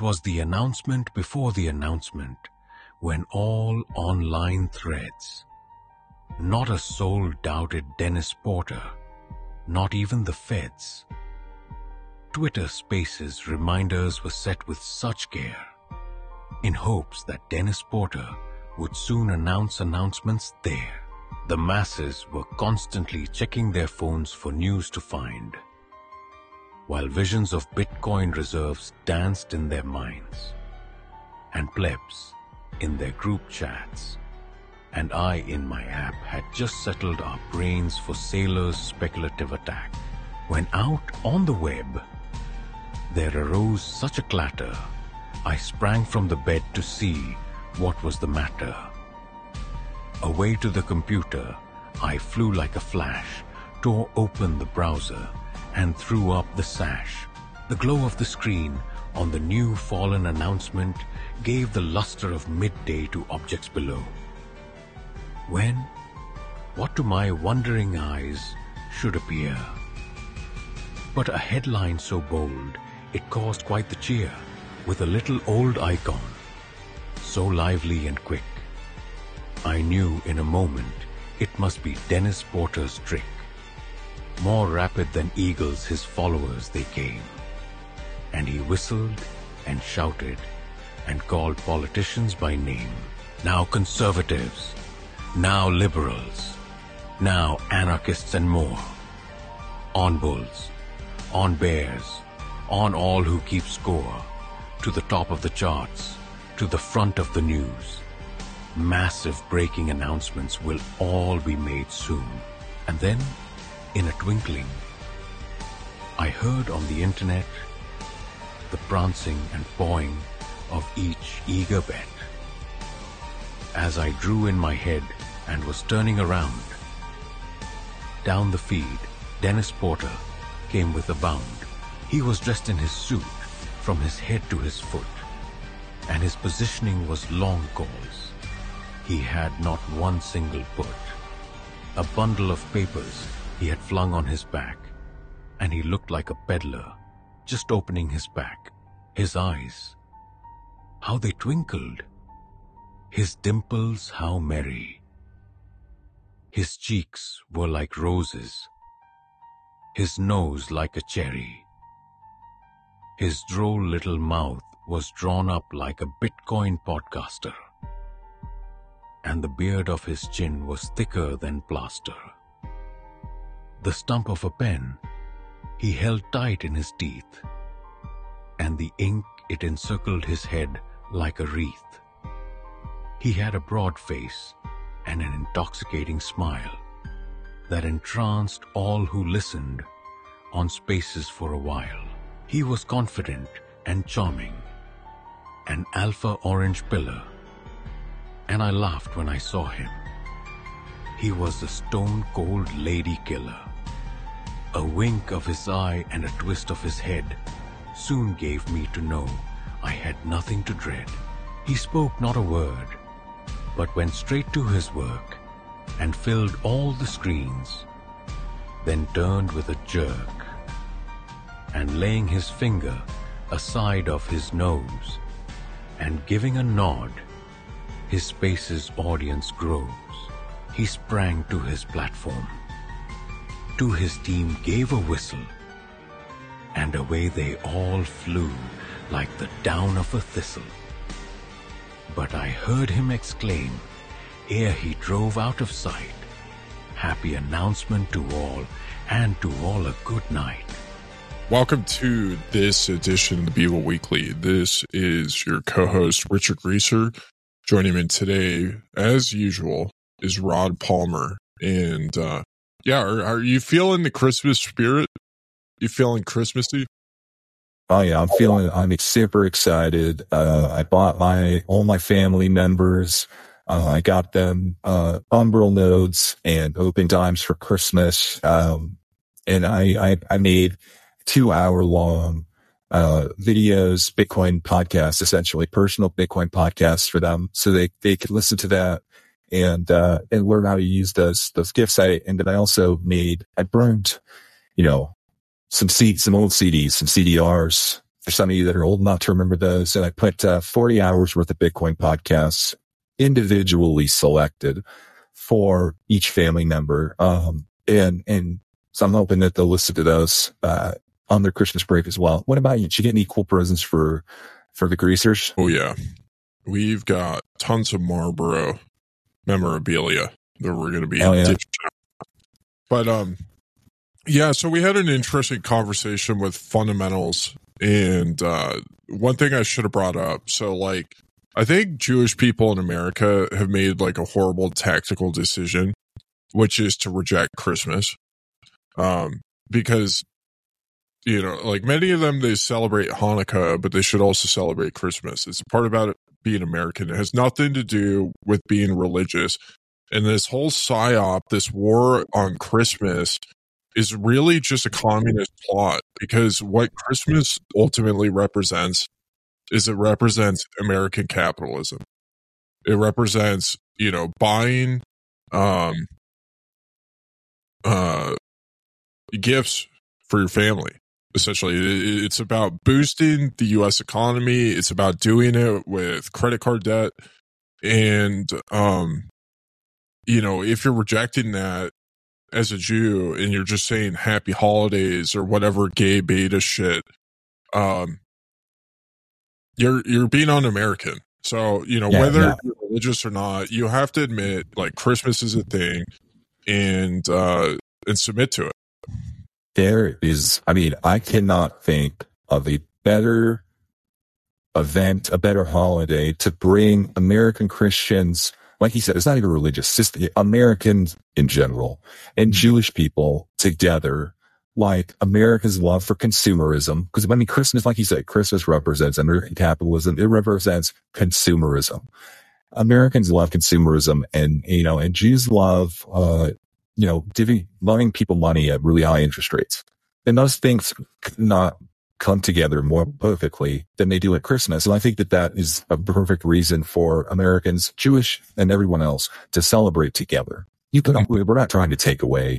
was the announcement before the announcement, when all online threads, not a soul doubted Dennis Porter, not even the feds. Twitter Spaces reminders were set with such care, in hopes that Dennis Porter would soon announce announcements there. The masses were constantly checking their phones for news to find, while visions of Bitcoin reserves danced in their minds, and plebs in their group chats, and I in my app had just settled our brains for Saylor's speculative attack, when out on the web there arose such a clatter, I sprang from the bed to see what was the matter. Away to the computer, I flew like a flash, tore open the browser, and threw up the sash. The glow of the screen on the new fallen announcement gave the luster of midday to objects below. When, what to my wondering eyes should appear, but a headline so bold, it caused quite the cheer, with a little old icon, so lively and quick. I knew in a moment it must be Dennis Porter's trick. More rapid than eagles his followers they came, and he whistled and shouted and called politicians by name. Now conservatives, now liberals, now anarchists and more. On bulls, on bears, on all who keep score, to the top of the charts, to the front of the news. Massive breaking announcements will all be made soon. And then, in a twinkling, I heard on the internet the prancing and pawing of each eager bet. As I drew in my head and was turning around, down the feed, Dennis Porter came with a bound. He was dressed in his suit from his head to his foot, and his positioning was long calls. He had not one single put. A bundle of papers he had flung on his back, and he looked like a peddler, just opening his pack. His eyes, how they twinkled. His dimples, how merry. His cheeks were like roses, his nose like a cherry. His droll little mouth was drawn up like a Bitcoin podcaster, and the beard of his chin was thicker than plaster. The stump of a pen he held tight in his teeth, and the ink it encircled his head like a wreath. He had a broad face and an intoxicating smile that entranced all who listened on Spaces for a while. He was confident and charming, an alpha orange pillar, and I laughed when I saw him. He was a stone-cold lady killer. A wink of his eye and a twist of his head soon gave me to know I had nothing to dread. He spoke not a word, but went straight to his work and filled all the screens, then turned with a jerk, and laying his finger aside of his nose and giving a nod, his Spaces audience grows. He sprang to his platform, to his team gave a whistle, and away they all flew like the down of a thistle. But I heard him exclaim, ere he drove out of sight, happy announcement to all, and to all a good night. Welcome to this edition of the Beagle Weekly. This is your co-host, Richard Reeser. Joining me today, as usual, is Rod Palmer. And are you feeling the Christmas spirit? You feeling Christmassy? Oh yeah, I'm super excited. I bought all my family members. I got them Umbrel nodes and open dimes for Christmas. And I made 2-hour-long videos, Bitcoin podcasts, essentially personal Bitcoin podcasts for them, so they could listen to that and learn how to use those gifts. And then I also I burned, some old CDs, some CDRs for some of you that are old enough to remember those. And I put 40 hours worth of Bitcoin podcasts individually selected for each family member. And so I'm hoping that they'll listen to those on their Christmas break as well. What about you? Did you get any cool presents for the greasers? Oh, yeah. We've got tons of Marlboro memorabilia that we're going to be dishing out. But, yeah, so we had an interesting conversation with fundamentals. And one thing I should have brought up. So, like, I think Jewish people in America have made, like, a horrible tactical decision, which is to reject Christmas. Because, you know, like, many of them, they celebrate Hanukkah, but they should also celebrate Christmas. It's part about it being American. It has nothing to do with being religious. And this whole PSYOP, this war on Christmas, is really just a communist plot, because what Christmas ultimately represents is it represents American capitalism. It represents, you know, buying gifts for your family. Essentially, it's about boosting the U.S. economy. It's about doing it with credit card debt. And, you know, if you're rejecting that as a Jew and you're just saying happy holidays or whatever gay beta shit, you're being un-American. So, you know, whether you're religious or not, you have to admit, like, Christmas is a thing and submit to it. There is, I mean, I cannot think of a better event, a better holiday to bring American Christians, like he said, it's not even religious, it's just Americans in general and Jewish people together, like America's love for consumerism. Because, I mean, Christmas, like you said, Christmas represents American capitalism. It represents consumerism. Americans love consumerism, and, you know, and Jews love, you know, loaning people money at really high interest rates. And those things could not come together more perfectly than they do at Christmas. And I think that is a perfect reason for Americans, Jewish and everyone else, to celebrate together. We're not trying to take away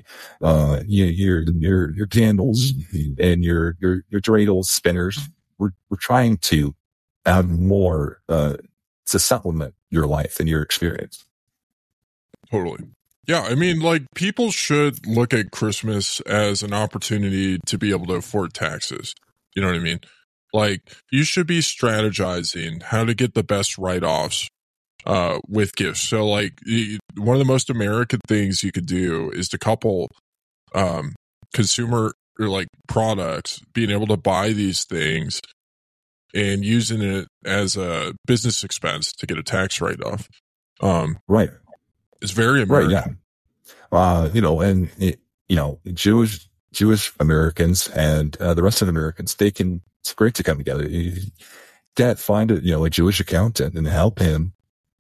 your candles and your dreidel spinners. We're trying to add more to supplement your life and your experience. Totally. Yeah, I mean, like, people should look at Christmas as an opportunity to be able to afford taxes. You know what I mean? Like, you should be strategizing how to get the best write-offs with gifts. So, like, one of the most American things you could do is to couple consumer or, like, products, being able to buy these things and using it as a business expense to get a tax write-off. Right. It's very American. Right, yeah. You know, and you know, Jewish Americans and the rest of the Americans, it's great to come together. Find a Jewish accountant and help him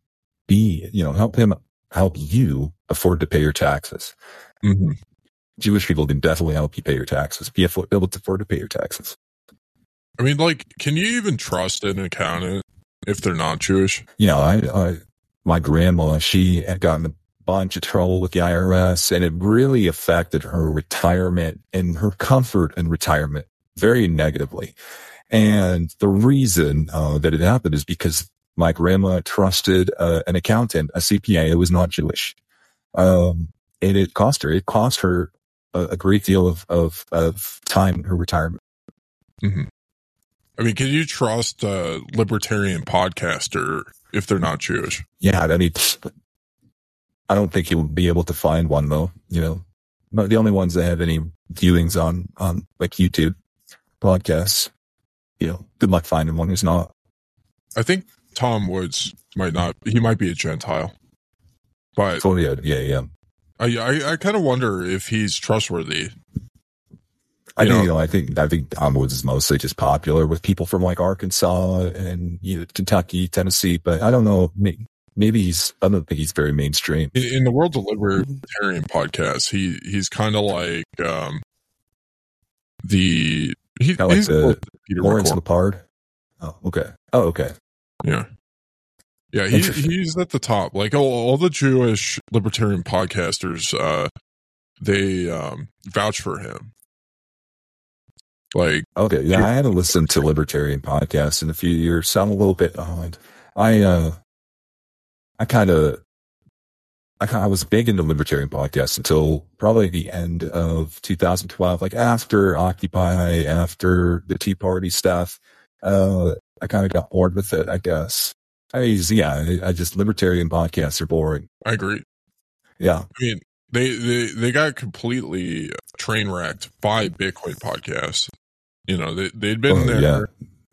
help you afford to pay your taxes. Mm-hmm. Jewish people can definitely help you pay your taxes. Be able to afford to pay your taxes. I mean, like, can you even trust an accountant if they're not Jewish? You know, my grandma, she had gotten a bunch of trouble with the IRS, and it really affected her retirement and her comfort in retirement very negatively. And the reason that it happened is because my grandma trusted an accountant, a CPA, who was not Jewish. And it cost her a great deal of time in her retirement. Mm-hmm. I mean, can you trust a libertarian podcaster if they're not Jewish? Yeah, I mean, I don't think you'll be able to find one, though. You know, but the only ones that have any viewings on like YouTube podcasts, you know, good luck finding one who's not. I think Tom Woods he might be a Gentile, but yeah. I kind of wonder if he's trustworthy. I think Tom Woods is mostly just popular with people from, like, Arkansas and, you know, Kentucky, Tennessee, but I don't know. Maybe I don't think he's very mainstream. In the world of libertarian podcasts, he's kind of like he's the Lawrence Lepard. Oh, okay. Yeah. Yeah, he's at the top. Like, all the Jewish libertarian podcasters, they vouch for him. Like, Okay, yeah, I haven't listened to libertarian podcasts in a few years, so I'm a little bit behind. I was big into libertarian podcasts until probably the end of 2012, like after Occupy, after the Tea Party stuff. I kind of got bored with it, I guess. I just libertarian podcasts are boring. I agree. Yeah. I mean, they got completely train wrecked by Bitcoin podcasts. You know, they'd been there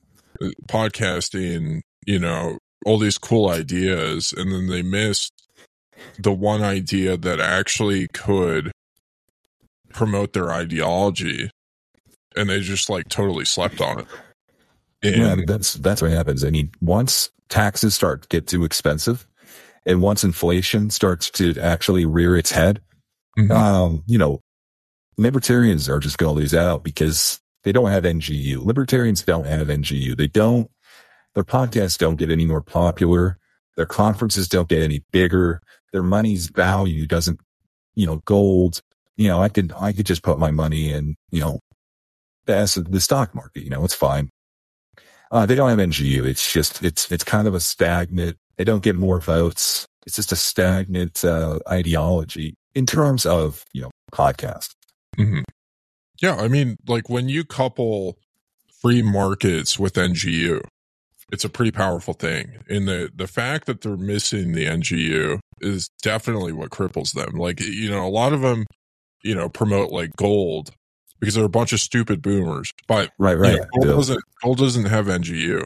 podcasting, you know, all these cool ideas, and then they missed the one idea that actually could promote their ideology, and they just like totally slept on it. And that's what happens. I mean, once taxes start to get too expensive, and once inflation starts to actually rear its head, you know, libertarians are just going to lose out because they don't have NGU. Libertarians don't have NGU. Their podcasts don't get any more popular. Their conferences don't get any bigger. Their money's value doesn't, you know, gold. You know, I could just put my money in, you know, the stock market. You know, it's fine. They don't have NGU. It's just, it's kind of a stagnant, they don't get more votes. It's just a stagnant, ideology in terms of, you know, podcast. Mm-hmm. Yeah. I mean, like when you couple free markets with NGU, it's a pretty powerful thing. And the fact that they're missing the NGU is definitely what cripples them. Like, you know, a lot of them, you know, promote like gold because they're a bunch of stupid boomers. But right. You know, gold doesn't have NGU.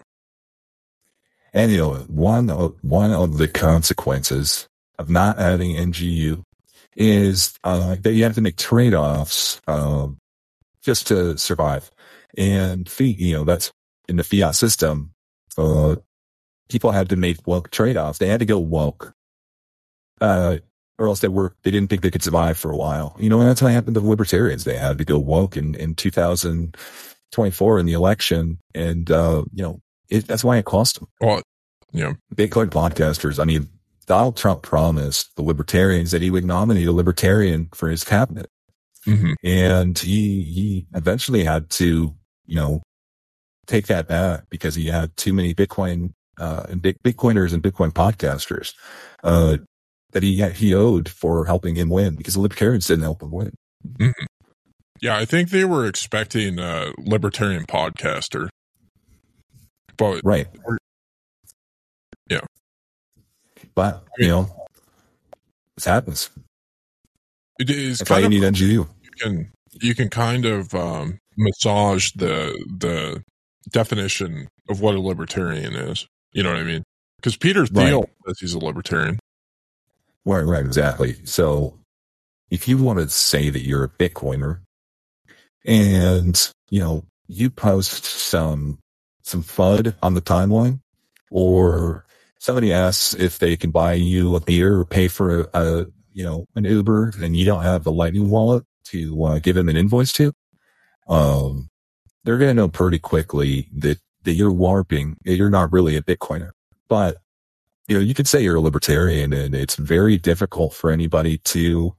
And you know, one of the consequences of not having NGU is that you have to make trade-offs just to survive. And you know, that's in the fiat system. People had to make woke trade-offs. They had to go woke, or else they didn't think they could survive for a while. You know, and that's what happened to the libertarians. They had to go woke in 2024 in the election. And, you know, that's why it cost them. Well, yeah. Bitcoin podcasters. I mean, Donald Trump promised the libertarians that he would nominate a libertarian for his cabinet. Mm-hmm. And he eventually had to, you know, take that back because he had too many Bitcoiners and Bitcoin podcasters, that he owed for helping him win because the libertarians didn't help him win. Mm-hmm. Yeah. I think they were expecting a libertarian podcaster, but right. Yeah. But, you know, this happens. It is that's why you need NGU. You can kind of massage the definition of what a libertarian is. You know what I mean? Because Peter Thiel says he's a libertarian. Right, exactly. So if you want to say that you're a Bitcoiner and, you know, you post some FUD on the timeline, or somebody asks if they can buy you a beer or pay for an Uber, and you don't have the Lightning wallet to give them an invoice to, they're going to know pretty quickly that you're warping. You're not really a Bitcoiner. But, you know, you could say you're a libertarian, and it's very difficult for anybody to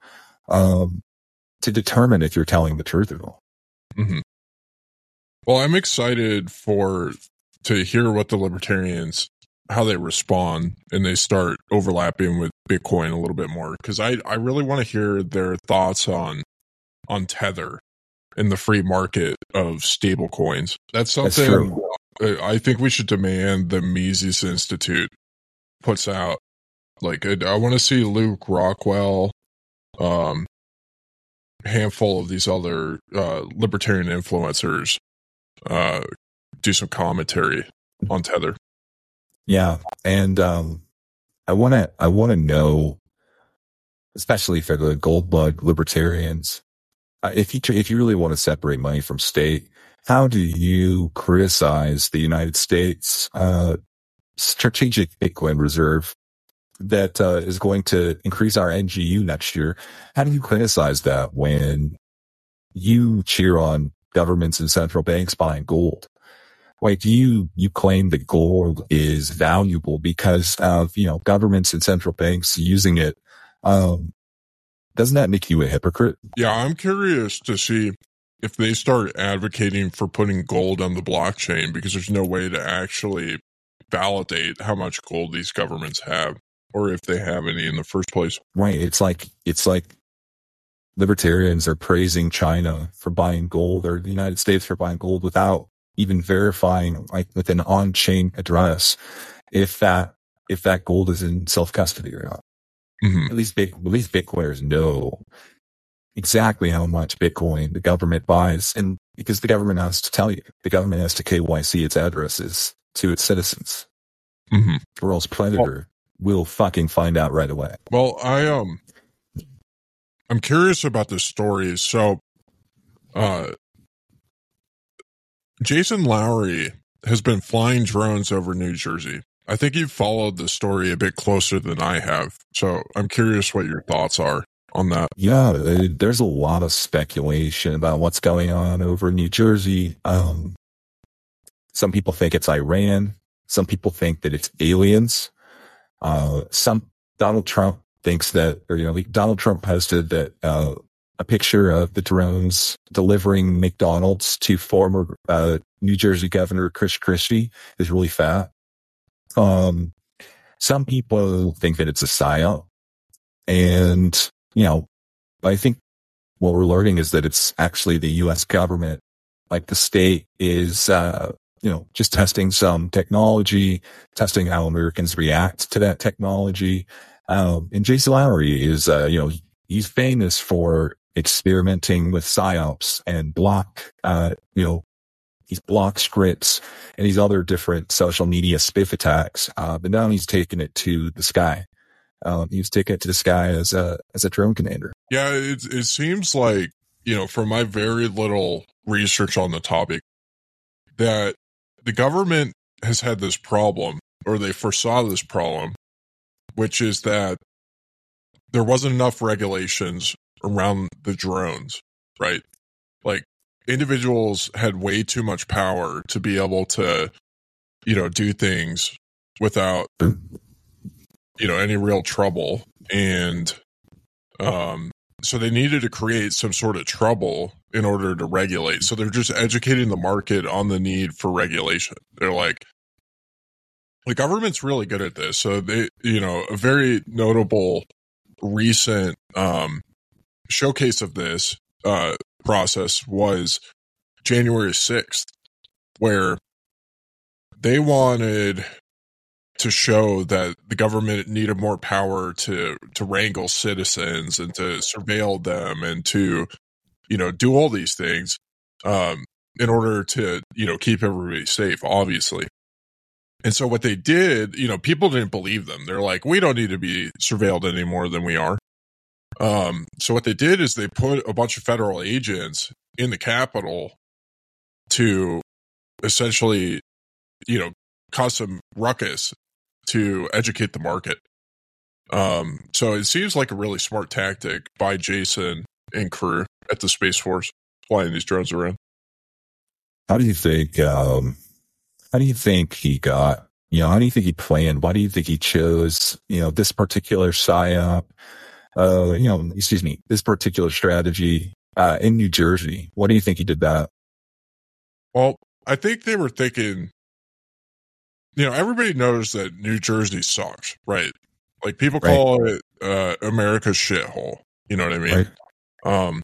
determine if you're telling the truth at all. Mm-hmm. Well, I'm excited to hear what the libertarians, how they respond, and they start overlapping with Bitcoin a little bit more, because I really want to hear their thoughts on Tether and the free market of stable coins. That's something I think we should demand the Mises Institute puts out. Like, I want to see Luke Rockwell, handful of these other libertarian influencers do some commentary on Tether. Yeah, and I want to know, especially for the gold bug libertarians, if you really want to separate money from state, how do you criticize the United States strategic Bitcoin reserve that is going to increase our NGU next year? How do you criticize that when you cheer on governments and central banks buying gold? Like, you claim that gold is valuable because of, you know, governments and central banks using it. Doesn't that make you a hypocrite? Yeah, I'm curious to see if they start advocating for putting gold on the blockchain, because there's no way to actually validate how much gold these governments have, or if they have any in the first place. Right. It's like libertarians are praising China for buying gold, or the United States for buying gold, without even verifying, like, with an on-chain address, if that gold is in self-custody or not. Mm-hmm. At least Bitcoiners know exactly how much Bitcoin the government buys, and because the government has to tell you, the government has to KYC its addresses to its citizens, Mm-hmm. or else Predator will fucking find out right away. Well, I'm curious about this story. So, Jason Lowery has been flying drones over New Jersey. I think you've followed the story a bit closer than I have. So I'm curious what your thoughts are on that. Yeah, there's a lot of speculation about what's going on over New Jersey. Some people think it's Iran. Some people think that it's aliens. Donald Trump thinks that, or, Donald Trump posted that, a picture of the drones delivering McDonald's to former, New Jersey Governor Chris Christie is really fat. Some people think that it's a psyop, and, I think what we're learning is that it's actually the U.S. government, like the state is, just testing some technology, testing how Americans react to that technology. And Jason Lowery is, he's famous for experimenting with psyops and these block scripts and these other different social media spiff attacks. But now he's taken it to the sky. He's taken it to the sky as a drone commander. Yeah, it seems like, from my very little research on the topic, that the government has had this problem, or they foresaw this problem, which is that there wasn't enough regulations around the drones, right? Like, individuals had way too much power to be able to, do things without, any real trouble. And so they needed to create some sort of trouble in order to regulate. So they're just educating the market on the need for regulation. They're like, the government's really good at this. So they, a very notable recent showcase of this process was January 6th, where they wanted to show that the government needed more power to wrangle citizens and to surveil them and to, do all these things in order to, keep everybody safe, obviously. And so what they did, people didn't believe them. They're like, we don't need to be surveilled any more than we are. So what they did is they put a bunch of federal agents in the Capitol to essentially, cause some ruckus to educate the market. So it seems like a really smart tactic by Jason and crew at the Space Force flying these drones around. How do you think he got, how do you think he planned? Why do you think he chose, this particular psyop, this particular strategy, in New Jersey? What do you think he did that? Well, I think they were thinking, everybody knows that New Jersey sucks, right? Like, people call it America's shithole. You know what I mean? Right.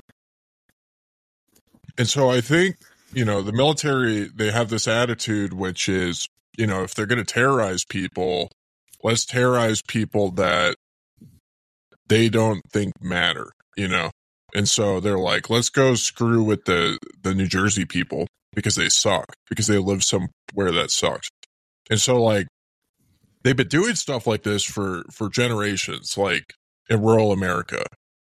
And so I think, the military, they have this attitude, which is, if they're going to terrorize people, let's terrorize people that they don't think matter, And so they're like, let's go screw with the New Jersey people because they suck, because they live somewhere that sucks. And so, like, they've been doing stuff like this for generations, like in rural America,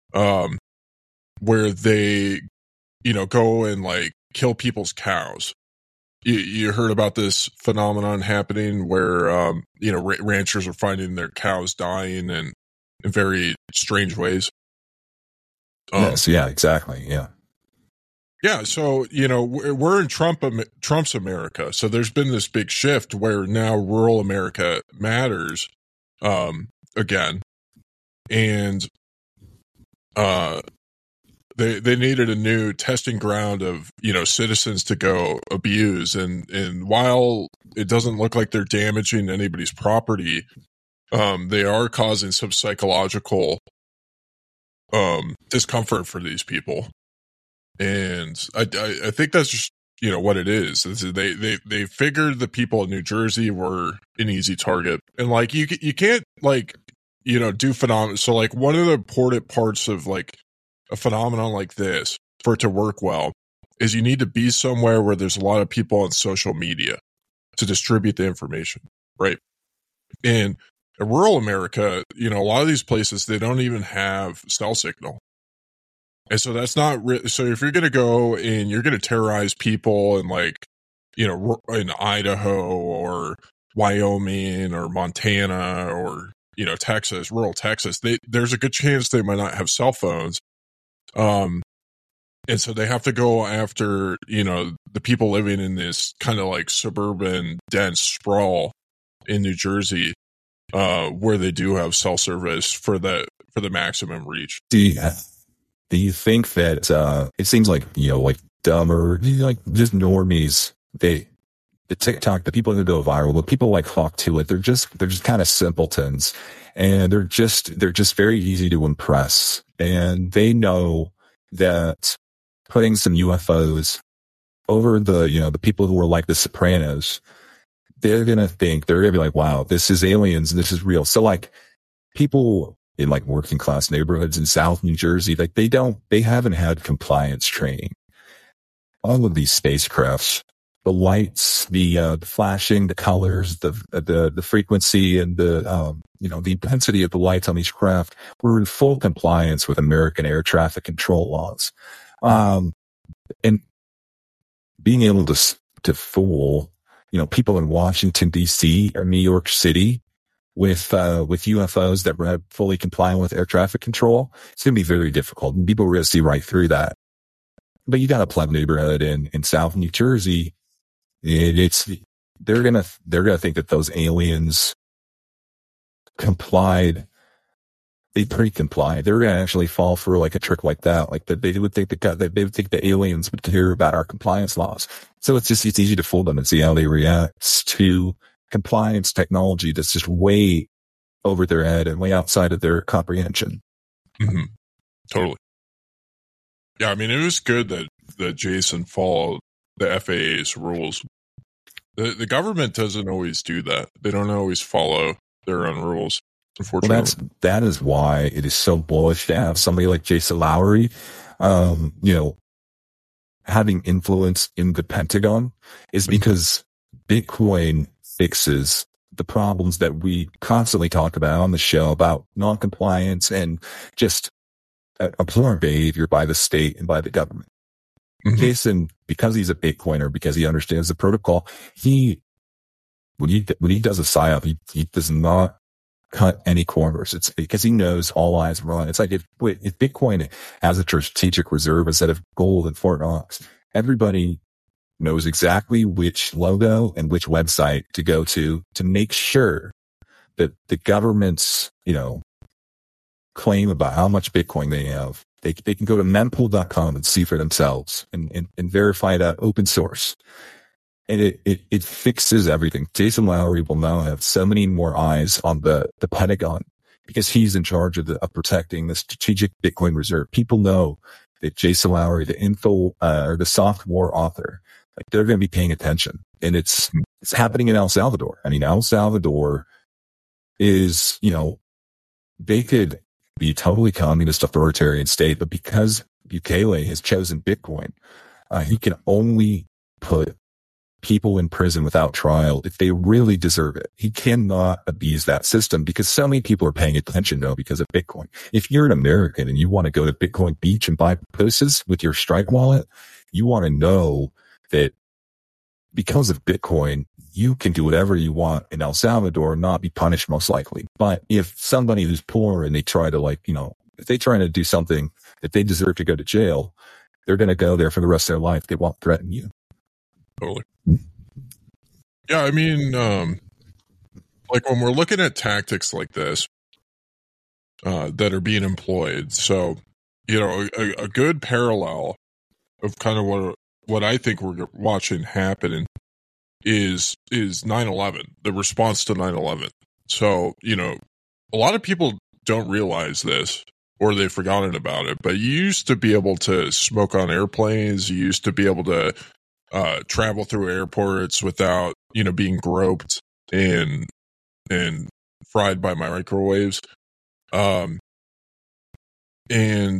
where they, go and, like, kill people's cows. You heard about this phenomenon happening where, ranchers are finding their cows dying in very strange ways. Yes, yeah, exactly, yeah. Yeah, so, we're in Trump's America. So there's been this big shift where now rural America matters again. And they needed a new testing ground of, citizens to go abuse. And while it doesn't look like they're damaging anybody's property, they are causing some psychological discomfort for these people. And I think that's just, what it is. They figured the people in New Jersey were an easy target. And like, you can't do phenomena. So like one of the important parts of like a phenomenon like this for it to work well is you need to be somewhere where there's a lot of people on social media to distribute the information. Right. And in rural America, a lot of these places, they don't even have cell signal. And so that's not so if you're going to go and you're going to terrorize people in like, in Idaho or Wyoming or Montana or, Texas, rural Texas, there's a good chance they might not have cell phones. And so they have to go after, the people living in this kind of like suburban dense sprawl in New Jersey, where they do have cell service for the maximum reach. Do you think that it seems like, like dumber, like just normies, the TikTok, the people that go viral, the people like flock to it, they're just kind of simpletons, and they're just very easy to impress. And they know that putting some UFOs over the people who are like the Sopranos, they're going to be like, wow, this is aliens. This is real. So like people in like working class neighborhoods in South New Jersey, like they haven't had compliance training. All of these spacecrafts, the lights, the flashing, the colors, the frequency, and the intensity of the lights on each craft were in full compliance with American air traffic control laws. And being able to fool, people in Washington D.C. or New York City with UFOs that were fully compliant with air traffic control, it's going to be very difficult, and people are going to see right through that. But you got a pleb neighborhood in South New Jersey. They're gonna think that those aliens complied. They pre-complied. They're gonna actually fall for like a trick like that. Like that, they would think the aliens would hear about our compliance laws. So it's easy to fool them and see how they react to compliance technology that's just way over their head and way outside of their comprehension. Mm-hmm. Totally. Yeah, I mean, it was good that Jason followed the FAA's rules. The government doesn't always do that. They don't always follow their own rules, unfortunately. Well, that is why it is so bullish to have somebody like Jason Lowery, having influence in the Pentagon, is because Bitcoin fixes the problems that we constantly talk about on the show about non-compliance and just abhorrent behavior by the state and by the government. Mm-hmm. Jason, because he's a Bitcoiner, because he understands the protocol, when he does a PSYOP, he does not cut any corners. It's because he knows all eyes are on. It's like if Bitcoin has a strategic reserve instead of gold in Fort Knox, everybody knows exactly which logo and which website to go to make sure that the government's, claim about how much Bitcoin they have, they can go to mempool.com and see for themselves and verify that open source. And it fixes everything. Jason Lowery will now have so many more eyes on the Pentagon because he's in charge of protecting the strategic Bitcoin reserve. People know that Jason Lowery, the info, or the soft war author, like they're going to be paying attention. And it's happening in El Salvador. I mean, El Salvador is, they could be a totally communist authoritarian state, but because Bukele has chosen Bitcoin, he can only put people in prison without trial if they really deserve it. He cannot abuse that system because so many people are paying attention now because of Bitcoin. If you're an American and you want to go to Bitcoin Beach and buy poses with your Strike wallet, you want to know that because of Bitcoin, you can do whatever you want in El Salvador and not be punished most likely. But if somebody who's poor and they try to if they try to do something that they deserve to go to jail, they're going to go there for the rest of their life. They won't threaten you. Totally. Yeah, I mean, like when we're looking at tactics like this that are being employed, so a good parallel of kind of what I think we're watching happen is 9/11, the response to 9/11. So, a lot of people don't realize this, or they've forgotten about it, but you used to be able to smoke on airplanes. You used to be able to travel through airports without, being groped and fried by microwaves. And,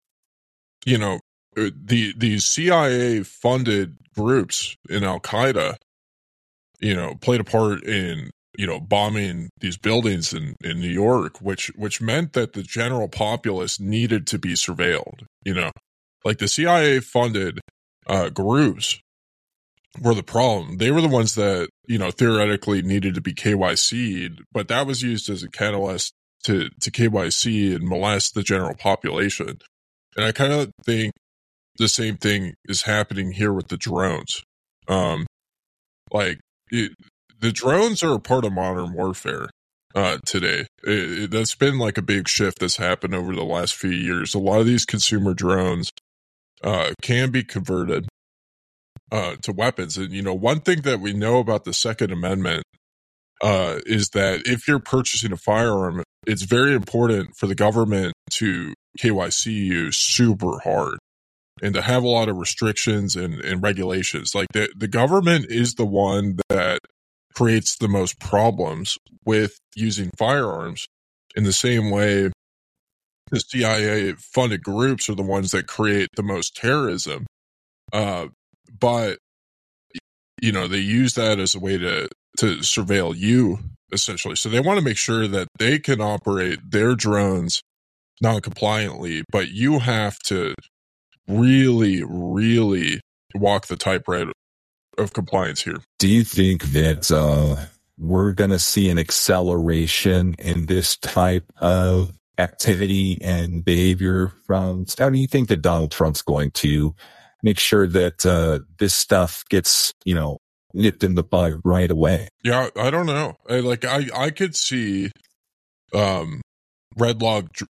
these CIA funded groups in Al-Qaeda, played a part in, bombing these buildings in New York, which meant that the general populace needed to be surveilled. Like the CIA funded groups were the problem. They were the ones that, theoretically needed to be KYC'd, but that was used as a catalyst to KYC and molest the general population. And I kind of think the same thing is happening here with the drones. The drones are a part of modern warfare today. That's been like a big shift that's happened over the last few years. A lot of these consumer drones can be converted to weapons. And, one thing that we know about the Second Amendment is that if you're purchasing a firearm, it's very important for the government to KYC you super hard and to have a lot of restrictions and regulations. Like the government is the one that creates the most problems with using firearms, in the same way the CIA funded groups are the ones that create the most terrorism. But they use that as a way to surveil you, essentially. So they want to make sure that they can operate their drones non-compliantly, but you have to really, really walk the tightrope of compliance here. Do you think that we're going to see an acceleration in this type of activity and behavior from? How do you think that Donald Trump's going to make sure that this stuff gets, nipped in the bud right away? Yeah, I don't know. I could see what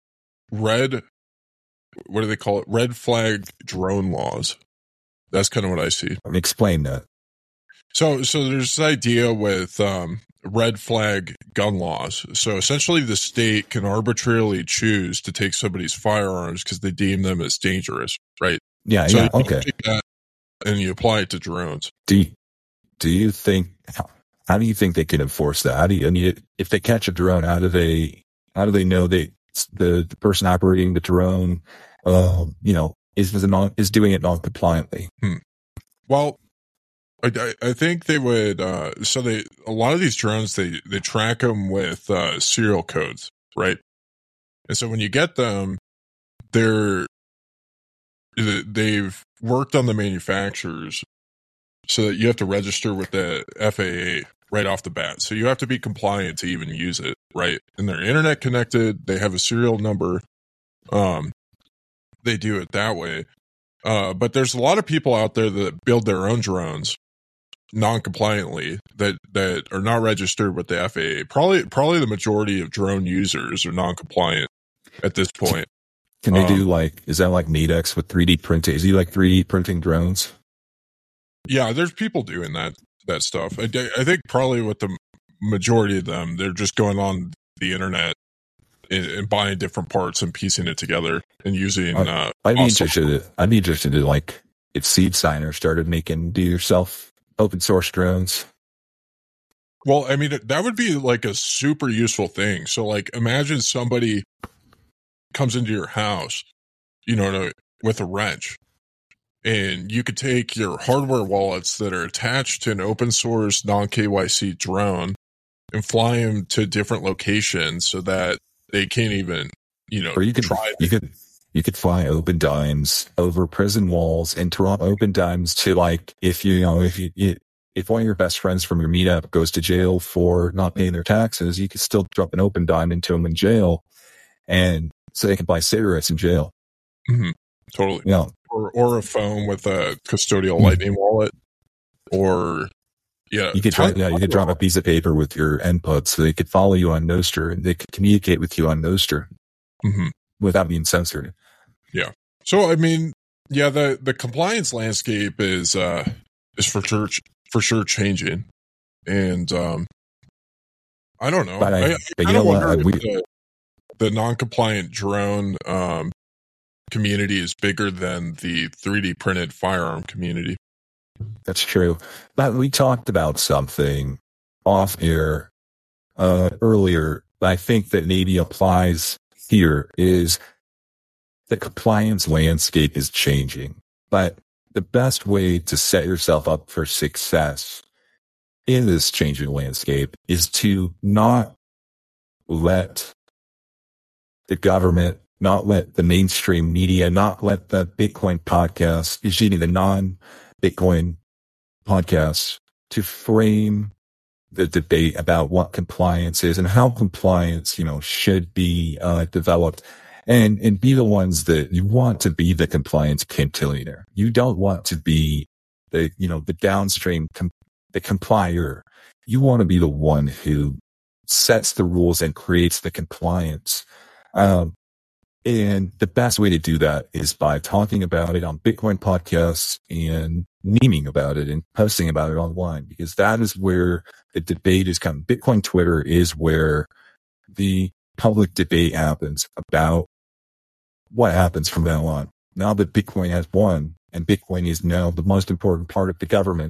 do they call it? Red flag drone laws. That's kind of what I see. Explain that. So there's this idea with red flag gun laws. So essentially the state can arbitrarily choose to take somebody's firearms because they deem them as dangerous, right? Yeah, so yeah, okay. Take that and you apply it to drones. Do you think, how do you think they can enforce that? If they catch a drone, how do they know the person operating the drone, is doing it non-compliantly? Well, I think they would. A lot of these drones they track them with serial codes, right? And so when you get them, they've worked on the manufacturers so that you have to register with the FAA right off the bat. So you have to be compliant to even use it, right? And they're internet connected. They have a serial number. They do it that way. But there's a lot of people out there that build their own drones non-compliantly that are not registered with the FAA. Probably the majority of drone users are non-compliant at this point. Can they do is that like Medex with 3D printing? Is he like 3D printing drones? Yeah, there's people doing that stuff. I think probably with the majority of them, they're just going on the internet and buying different parts and piecing it together and using. I'd be interested to like if Seed Signer started making do-yourself open source drones. Well, I mean, that would be like a super useful thing. So, like, imagine somebody comes into your house, with a wrench, and you could take your hardware wallets that are attached to an open source non-KYC drone and fly them to different locations so that they can't even, or you could try. You could fly open dimes over prison walls and drop open dimes to like if one of your best friends from your meetup goes to jail for not paying their taxes, you could still drop an open dime into them in jail, and so they can buy cigarettes in jail. Mm-hmm. Totally. Yeah. Or a phone with a custodial lightning wallet, or you could drop a piece of paper with your input so they could follow you on Nostr and they could communicate with you on Nostr without being censored. Yeah. So, I mean, yeah, the compliance landscape is for sure changing. And, I don't know. But I but kind you know of wonder what? if the non-compliant drone, community is bigger than the 3D printed firearm community. That's true. But we talked about something off air earlier. I think that maybe applies here is the compliance landscape is changing, but the best way to set yourself up for success in this changing landscape is to not let the government, not let the mainstream media, not let the Bitcoin podcast, usually the non-Bitcoin podcasts, to frame the debate about what compliance is and how compliance, should be developed, and be the ones that you want to be the compliance quintillionaire. You don't want to be the downstream, the complier. You want to be the one who sets the rules and creates the compliance. And the best way to do that is by talking about it on Bitcoin podcasts and memeing about it and posting about it online, because that is where the debate is coming. Bitcoin Twitter is where the public debate happens about what happens from now on. Now that Bitcoin has won and Bitcoin is now the most important part of the government,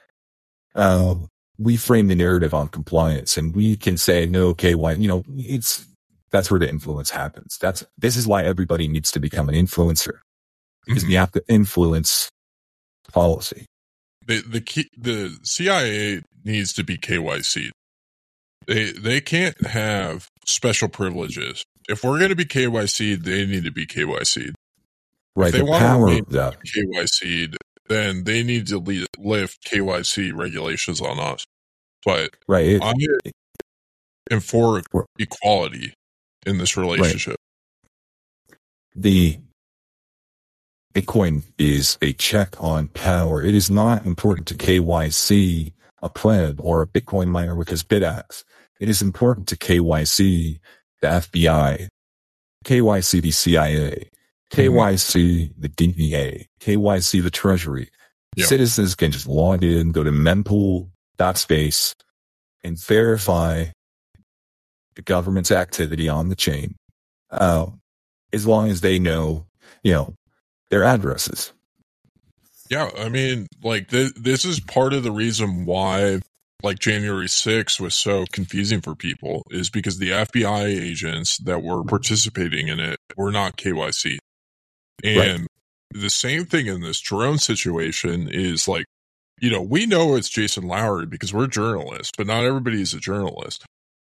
we frame the narrative on compliance, and we can say, no, KY, that's where the influence happens. This is why everybody needs to become an influencer, because we have to influence policy. The CIA needs to be KYC. They can't have special privileges. If we're going to be KYC, they need to be KYC. Right. If they the want power to of that. KYC, then they need to lift KYC regulations on us. But right. I am for equality in this relationship. Right. The Bitcoin is a check on power. It is not important to KYC a pleb or a Bitcoin miner with his BitAx. It is important to KYC the FBI, KYC the CIA, KYC the DEA, KYC the Treasury. Yeah. Citizens can just log in, go to mempool.space, and verify the government's activity on the chain, as long as they know, their addresses. Yeah, I mean, this is part of the reason why, January 6th was so confusing for people, is because the FBI agents that were participating in it were not KYC. And the same thing in this drone situation is we know it's Jason Lowery because we're journalists, but not everybody is a journalist.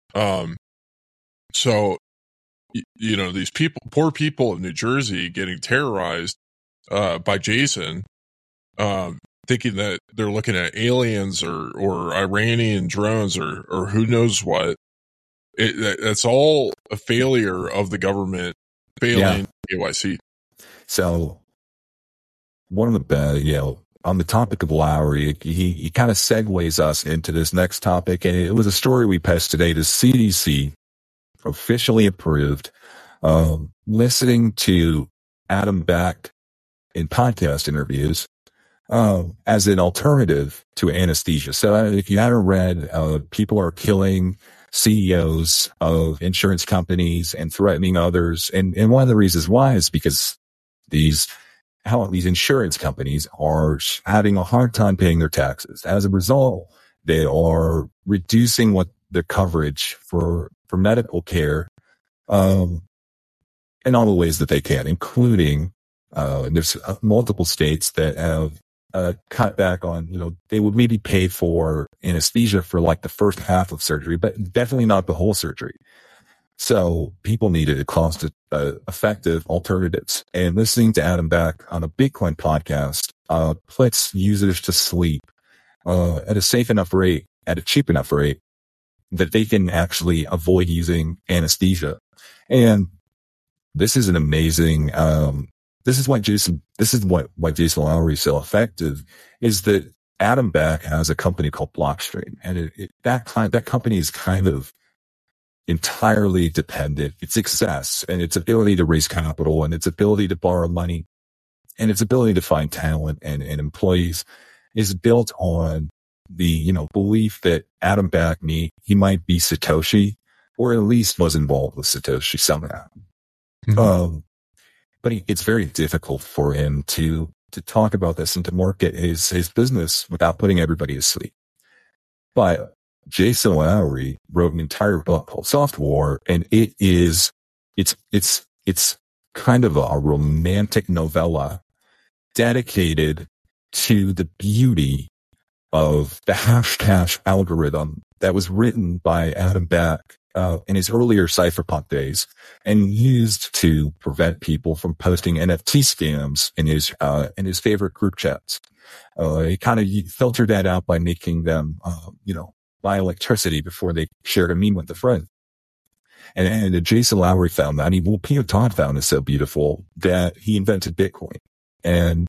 So, these poor people in New Jersey getting terrorized by Jason, thinking that they're looking at aliens or Iranian drones or who knows what. That's all a failure of the government failing KYC. So, one of the on the topic of Lowery, he kind of segues us into this next topic, and it was a story we passed today. The CDC officially approved listening to Adam Back in podcast interviews as an alternative to anesthesia. So if you haven't read, people are killing CEOs of insurance companies and threatening others. And one of the reasons why is because these insurance companies are having a hard time paying their taxes. As a result, they are reducing the coverage for medical care, in all the ways that they can, including, there's multiple states that have, cut back on, they would maybe pay for anesthesia for the first half of surgery, but definitely not the whole surgery. So people needed cost effective alternatives, and listening to Adam Back on a Bitcoin podcast, puts users to sleep, at a safe enough rate, at a cheap enough rate, that they can actually avoid using anesthesia. And this is an amazing, this is why Jason Lowery is so effective, is that Adam Back has a company called Blockstream, and that company is kind of entirely dependent. Its success and its ability to raise capital and its ability to borrow money and its ability to find talent and employees is built on the, belief that Adam Back, he might be Satoshi, or at least was involved with Satoshi somehow. Mm-hmm. But it's very difficult for him to talk about this and to market his business without putting everybody to sleep. But Jason Lowery wrote an entire book called Soft War, and it's kind of a romantic novella dedicated to the beauty of the Hashcash algorithm that was written by Adam Back in his earlier cypherpunk days and used to prevent people from posting NFT scams in his favorite group chats. He kind of filtered that out by making them, buy electricity before they shared a meme with a friend. And Jason Lowery found that. Peter Todd found it so beautiful that he invented Bitcoin and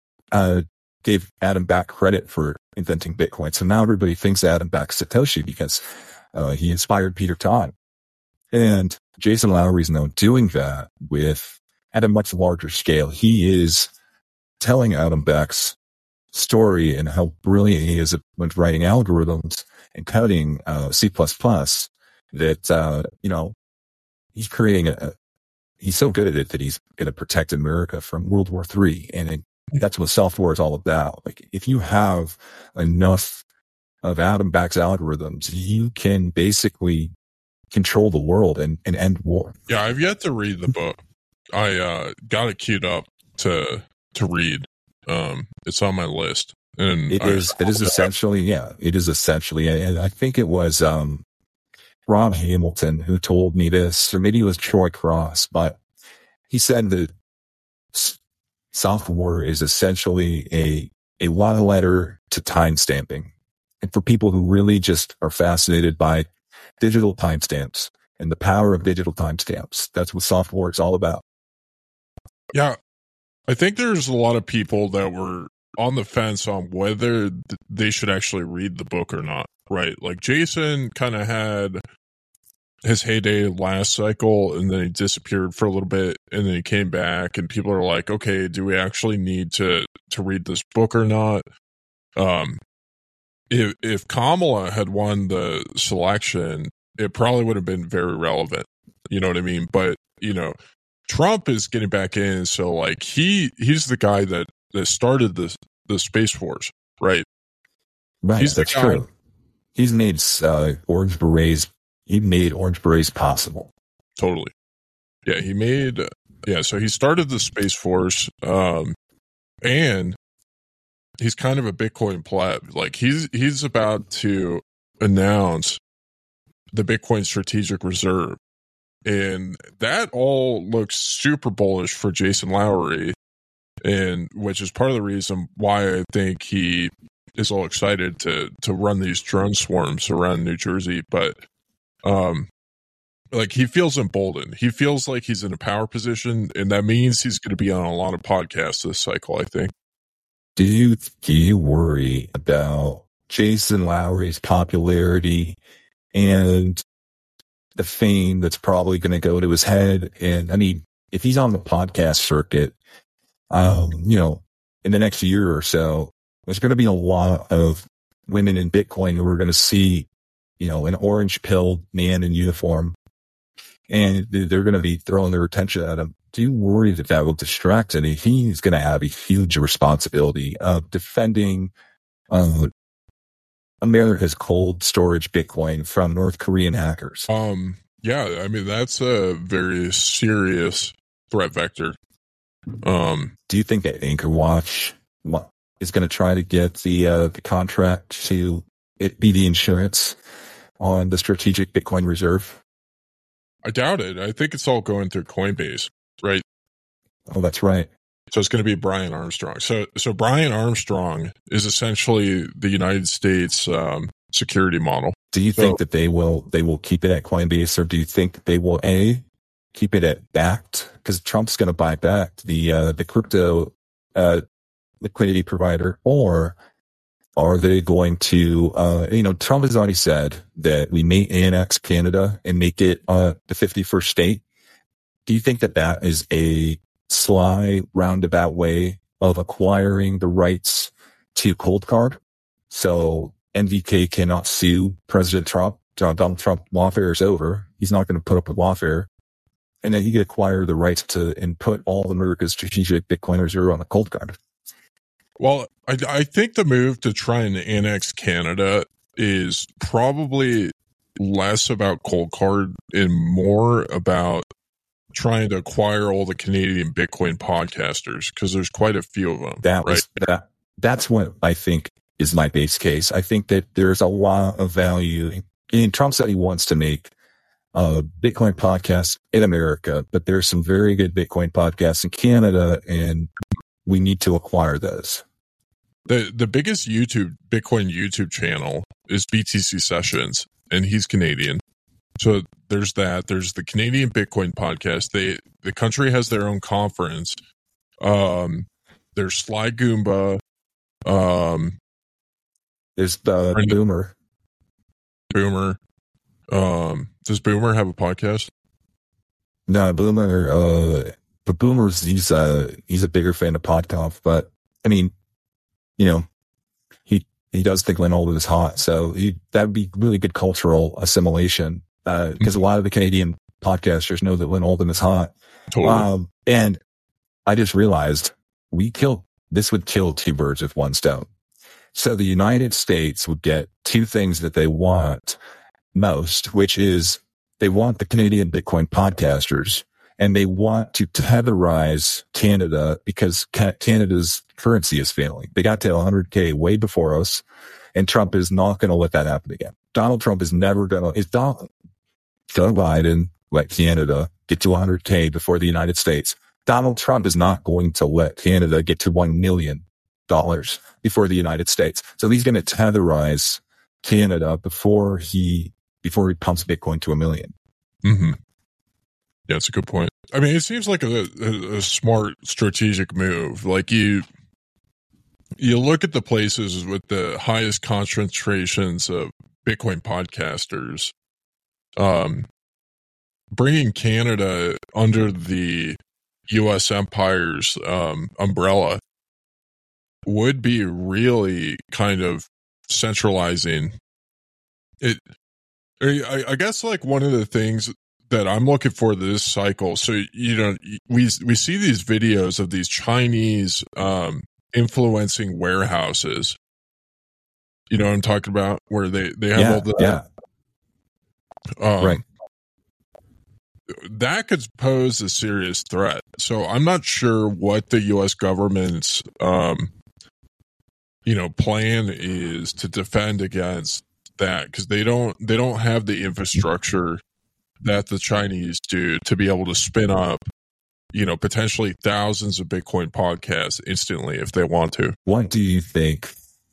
gave Adam Back credit for inventing Bitcoin. So now everybody thinks Adam Back's Satoshi because he inspired Peter Todd. And Jason Lowery's now doing that at a much larger scale. He is telling Adam Back's story and how brilliant he is at writing algorithms and coding C++, that, he's creating he's so good at it that he's going to protect America from World War III. And that's what Soft War is all about. Like, if you have enough of Adam Back's algorithms, you can basically control the world and end war. Yeah, I've yet to read the book. I got it queued up to read. It's on my list. And it is essentially, and I think it was Rob Hamilton who told me this, or maybe it was Troy Cross, but he said that Soft War is essentially a love letter to timestamping. And for people who really just are fascinated by digital timestamps and the power of digital timestamps, that's what Soft War is all about. Yeah. I think there's a lot of people that were on the fence on whether they should actually read the book or not, right? Like, Jason kind of had his heyday last cycle, and then he disappeared for a little bit, and then he came back, and people are like, okay, do we actually need to read this book or not? If Kamala had won the selection, it probably would have been very relevant. You know what I mean? But, Trump is getting back in, so like he's the guy that started the Space Force, right? Right, that's true. He's made Orange Berets. He made Orange Berets possible. Totally. Yeah, he made. Yeah, so he started the Space Force, and he's kind of a Bitcoin pleb. Like, he's about to announce the Bitcoin Strategic Reserve. And that all looks super bullish for Jason Lowery, and which is part of the reason why I think he is all excited to run these drone swarms around New Jersey. But like, he feels emboldened. He feels like he's in a power position, and that means he's going to be on a lot of podcasts this cycle, I think. Do you worry about Jason Lowery's popularity and the fame that's probably going to go to his head? And I mean, if he's on the podcast circuit, in the next year or so, there's going to be a lot of women in Bitcoin who are going to see, an orange-pilled man in uniform, and they're going to be throwing their attention at him. Do you worry that will distract him? He's going to have a huge responsibility of defending America's cold storage Bitcoin from North Korean hackers. Yeah, I mean, that's a very serious threat vector. Do you think that Anchorwatch is going to try to get the contract to it be the insurance on the strategic Bitcoin reserve? I doubt it. I think it's all going through Coinbase, right? Oh, that's right. So it's going to be Brian Armstrong. So Brian Armstrong is essentially the United States security model. Do you think that they will keep it at Coinbase, or do you think that they will keep it at Bakkt? Because Trump's going to buy Bakkt, the crypto liquidity provider, or Are they going to, Trump has already said that we may annex Canada and make it the 51st state. Do you think that that is a sly, roundabout way of acquiring the rights to Cold Card? So NVK cannot sue President Trump. Donald Trump, lawfare is over. He's not going to put up with lawfare. And then he could acquire the rights to and put all of America's strategic Bitcoiners on the Cold Card. Well, I think the move to try and annex Canada is probably less about Cold Card and more about trying to acquire all the Canadian Bitcoin podcasters, because there's quite a few of them. That's what I think is my base case. I think that there's a lot of value. And Trump said he wants to make Bitcoin podcasts in America, but there's some very good Bitcoin podcasts in Canada, and we need to acquire those. The biggest Bitcoin YouTube channel is BTC Sessions, and he's Canadian. So there's that. There's the Canadian Bitcoin podcast. The country has their own conference. There's Sly Goomba. There's Boomer. Does Boomer have a podcast? No, Boomer. But Boomer's he's a bigger fan of PodConf. But I mean, he does think Lynn Oldham is hot, so that would be really good cultural assimilation. Because a lot of the Canadian podcasters know that Lynn Oldham is hot. Totally. And I just realized this would kill two birds with one stone. So the United States would get two things that they want most, which is they want the Canadian Bitcoin podcasters, and they want to tetherize Canada because Canada's currency is failing. They got to 100K way before us, and Trump is not going to let that happen again. Donald Trump is never going to, Joe Biden let Canada get to 100K before the United States. Donald Trump is not going to let Canada get to $1 million before the United States. So he's going to tetherize Canada before he pumps Bitcoin to $1 million. Mm-hmm. Yeah, it's a good point. I mean, it seems like a smart strategic move. Like you look at the places with the highest concentrations of Bitcoin podcasters, bringing Canada under the U.S. empire's umbrella would be really kind of centralizing it. I guess like one of the things that I'm looking for this cycle. So, we see these videos of these Chinese influencing warehouses. You know what I'm talking about? Where they have all the right. That could pose a serious threat. So I'm not sure what the U.S. government's plan is to defend against that, because they don't have the infrastructure that the Chinese do to be able to spin up, potentially thousands of Bitcoin podcasts instantly if they want to. What do you think?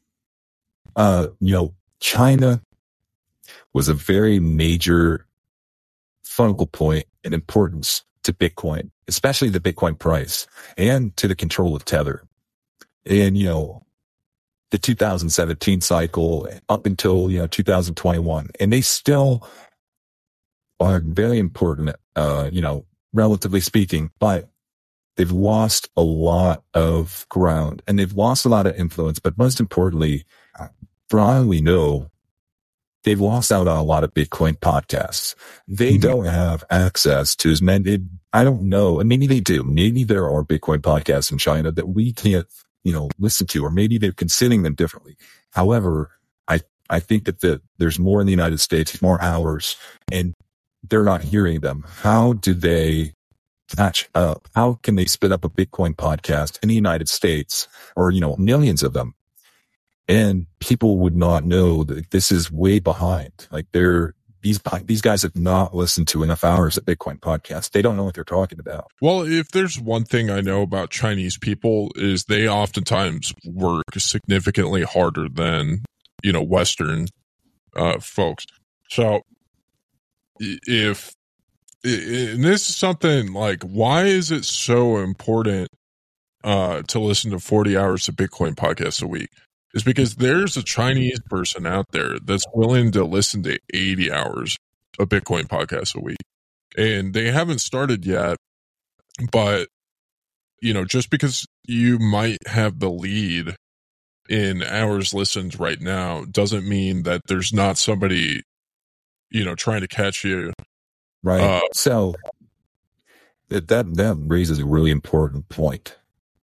China was a very major focal point and importance to Bitcoin, especially the Bitcoin price and to the control of Tether. And, the 2017 cycle up until, 2021. And they still are very important, relatively speaking, but they've lost a lot of ground and they've lost a lot of influence. But most importantly, for all we know, they've lost out on a lot of Bitcoin podcasts. They don't have access to as many. I don't know. And maybe they do. Maybe there are Bitcoin podcasts in China that we can't, listen to, or maybe they're considering them differently. However, I think that there's more in the United States, more hours, and they're not hearing them. How do they catch up? How can they spit up a Bitcoin podcast in the United States, or, millions of them? And people would not know that this is way behind. Like these guys have not listened to enough hours of Bitcoin podcasts. They don't know what they're talking about. Well, if there's one thing I know about Chinese people is they oftentimes work significantly harder than, Western folks. So and this is something like, why is it so important to listen to 40 hours of Bitcoin podcasts a week? is because there's a Chinese person out there that's willing to listen to 80 hours of Bitcoin podcasts a week. And they haven't started yet, but, you know, just because you might have the lead in hours listened right now doesn't mean that there's not somebody, you know, trying to catch you. Right. So that raises a really important point.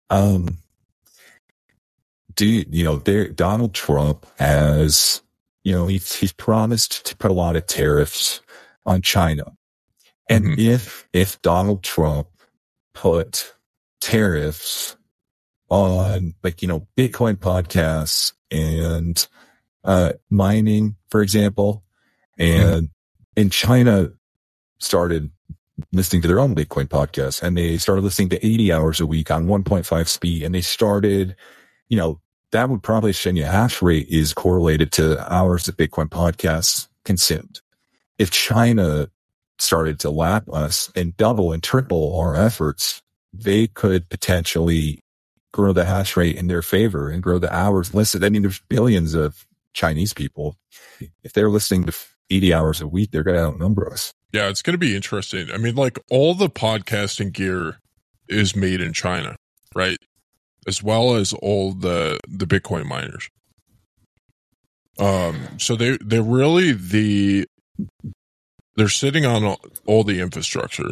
Donald Trump has, you know, he's promised to put a lot of tariffs on China. And if Donald Trump put tariffs on, like, you know, Bitcoin podcasts and mining, for example, and China started listening to their own Bitcoin podcasts, and they started listening to 80 hours a week on 1.5 speed, and they started, you know, that would probably show you hash rate is correlated to hours that Bitcoin podcasts consumed. If China started to lap us and double and triple our efforts, they could potentially grow the hash rate in their favor and grow the hours listed. I mean, there's billions of Chinese people. If they're listening to 80 hours a week, they're going to outnumber us. Yeah, it's going to be interesting. I mean, like, all the podcasting gear is made in China, right? As well as all the Bitcoin miners. So they're really they're sitting on all the infrastructure.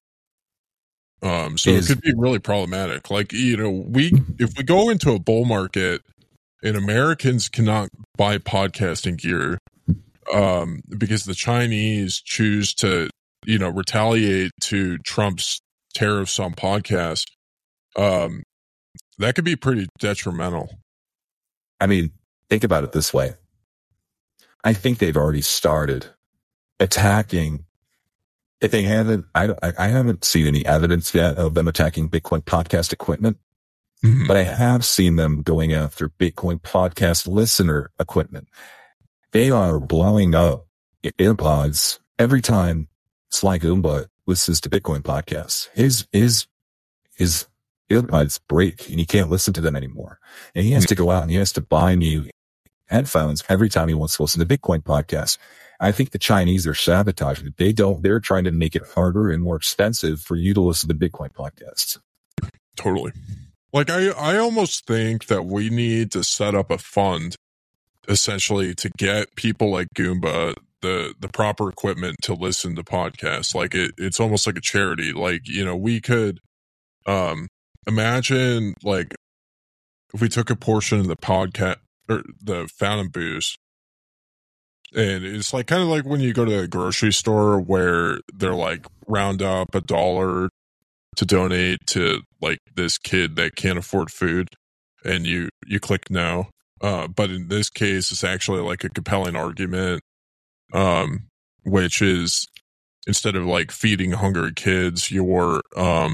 So it could be really problematic. Like, you know, if we go into a bull market and Americans cannot buy podcasting gear, because the Chinese choose to, you know, retaliate to Trump's tariffs on podcasts, that could be pretty detrimental. I mean, think about it this way. I think they've already started attacking. If they haven't, I haven't seen any evidence yet of them attacking Bitcoin podcast equipment, but I have seen them going after Bitcoin podcast listener equipment. They are blowing up AirPods every time Sly Goomba listens to Bitcoin podcasts. His AirPods break and he can't listen to them anymore. And he has to go out and he has to buy new headphones every time he wants to listen to Bitcoin podcasts. I think the Chinese are sabotaging it. They're trying to make it harder and more expensive for you to listen to Bitcoin podcasts. Totally. Like, I almost think that we need to set up a fund essentially to get people like Goomba the proper equipment to listen to podcasts. Like, it's almost like a charity. Like, you know, we could imagine, like, if we took a portion of the podcast or the Fountain Boost, and it's like kind of like when you go to a grocery store where they're like, round up $1 to donate to, like, this kid that can't afford food, and you click no. But in this case, it's actually like a compelling argument, which is, instead of like feeding hungry kids, you're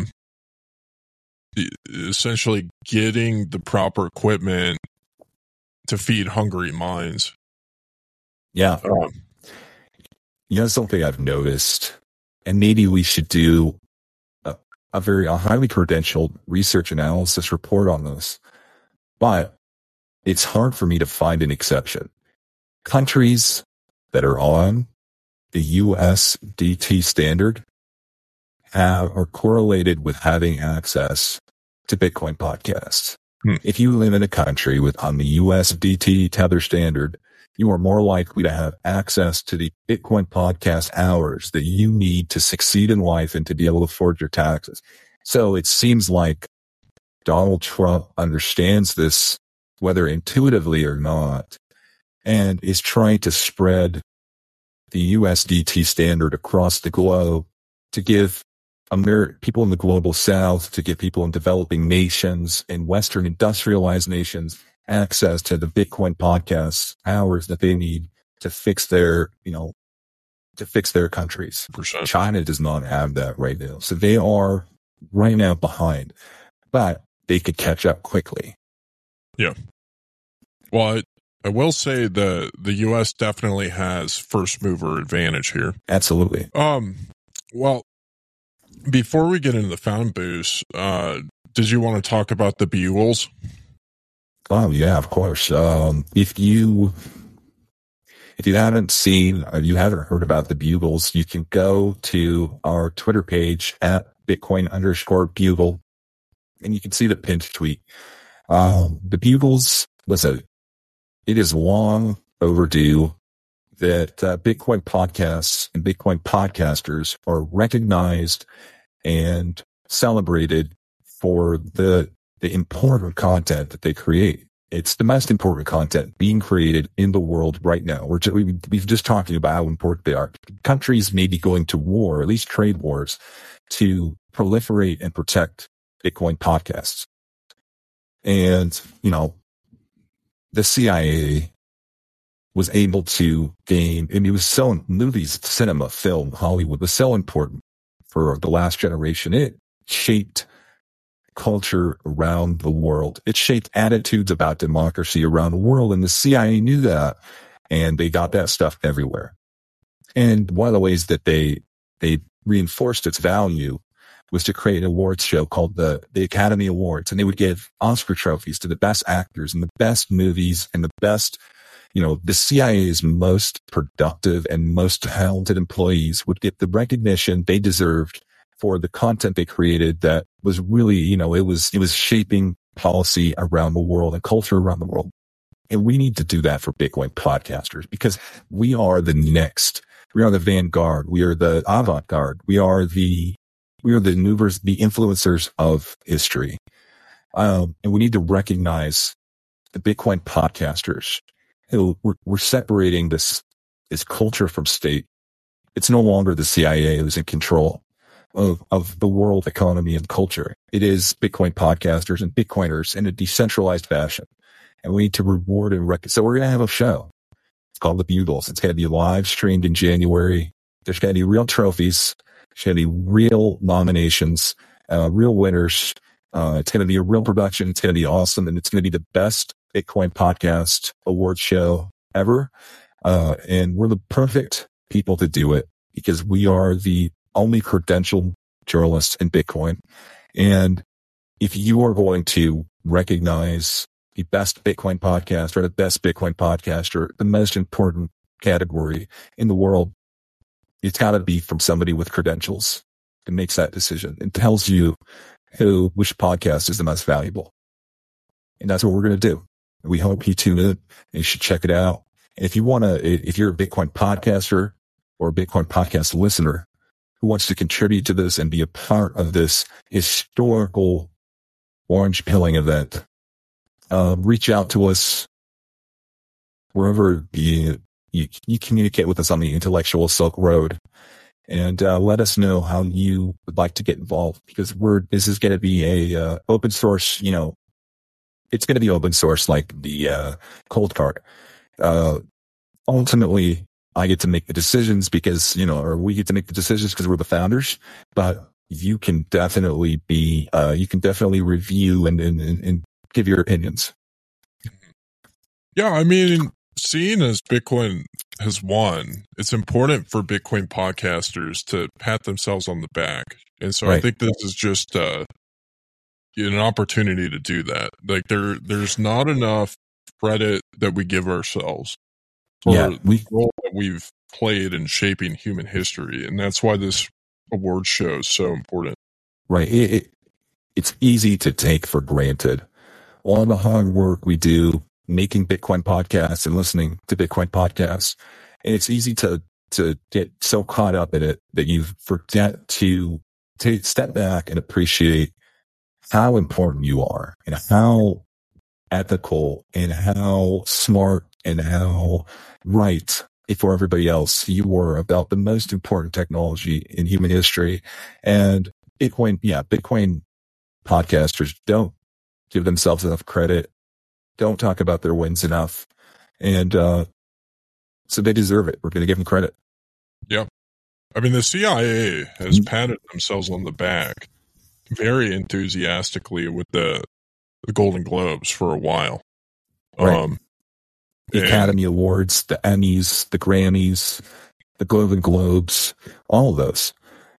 essentially getting the proper equipment to feed hungry minds. Yeah. You know, something I've noticed, and maybe we should do a highly credentialed research analysis report on this, but it's hard for me to find an exception. Countries that are on the USDT standard are correlated with having access to Bitcoin podcasts. If you live in a country on the USDT Tether standard, you are more likely to have access to the Bitcoin podcast hours that you need to succeed in life and to be able to afford your taxes. So it seems like Donald Trump understands this, whether intuitively or not, and is trying to spread the USDT standard across the globe to give people in the global south, to give people in developing nations and Western industrialized nations access to the Bitcoin podcast hours that they need to fix their countries. China does not have that right now. So they are right now behind, but they could catch up quickly. Yeah. Well, I will say the U.S. definitely has first mover advantage here. Absolutely. Well, before we get into the Fountain Boost, did you want to talk about the Bugles? Oh yeah, of course. If you haven't seen, or you haven't heard about the Bugles, you can go to our Twitter page at Bitcoin_Bugle, and you can see the pinned tweet. The Bugles, listen, it is long overdue that Bitcoin podcasts and Bitcoin podcasters are recognized and celebrated for the important content that they create. It's the most important content being created in the world right now. We've just talked about how important they are. Countries may be going to war, at least trade wars, to proliferate and protect Bitcoin podcasts. And, the CIA was able to gain, and it was so, movies, cinema, film, Hollywood was so important for the last generation. It shaped culture around the world. It shaped attitudes about democracy around the world, and the CIA knew that, and they got that stuff everywhere. And one of the ways that they reinforced its value was to create an awards show called the Academy Awards, and they would give Oscar trophies to the best actors and the best movies and the best, the CIA's most productive and most talented employees would get the recognition they deserved for the content they created that was really, it was shaping policy around the world and culture around the world. And we need to do that for Bitcoin podcasters because we are the vanguard. We are the avant-garde. We are the movers, the influencers of history. And we need to recognize the Bitcoin podcasters who we're separating this culture from state. It's no longer the CIA who's in control of the world economy and culture. It is Bitcoin podcasters and Bitcoiners in a decentralized fashion. And we need to reward and so we're going to have a show. It's called The Bugles. It's going to be live streamed in January. There's going to be real trophies. There's going to be real nominations, real winners. It's going to be a real production. It's going to be awesome. And it's going to be the best Bitcoin podcast award show ever. And we're the perfect people to do it because we are the only credentialed journalists in Bitcoin. And if you are going to recognize the best Bitcoin podcast or the best Bitcoin podcaster, the most important category in the world, it's got to be from somebody with credentials that makes that decision and tells you which podcast is the most valuable. And that's what we're going to do. We hope you tune in and you should check it out. And if you're a Bitcoin podcaster or a Bitcoin podcast listener who wants to contribute to this and be a part of this historical orange pilling event, reach out to us wherever you communicate with us on the intellectual Silk Road, and let us know how you would like to get involved because this is going to be a open source. It's going to be open source like the Cold Card. Ultimately, I get to make the decisions because, or we get to make the decisions because we're the founders, but you can definitely review and give your opinions. Yeah. I mean, seeing as Bitcoin has won, it's important for Bitcoin podcasters to pat themselves on the back. And so I think this is just an opportunity to do that. Like there's not enough credit that we give ourselves for the role that we've played in shaping human history. And that's why this award show is so important. Right. It's easy to take for granted all the hard work we do making Bitcoin podcasts and listening to Bitcoin podcasts. And it's easy to get so caught up in it that you forget to step back and appreciate how important you are and how ethical and how smart and how right for everybody else you were about the most important technology in human history. And Bitcoin podcasters don't give themselves enough credit, don't talk about their wins enough. And so they deserve it. We're going to give them credit. Yep. I mean, the CIA has patted themselves on the back very enthusiastically with the Golden Globes for a while. Right. The Academy Awards, the Emmys, the Grammys, the Golden Globes, all of those.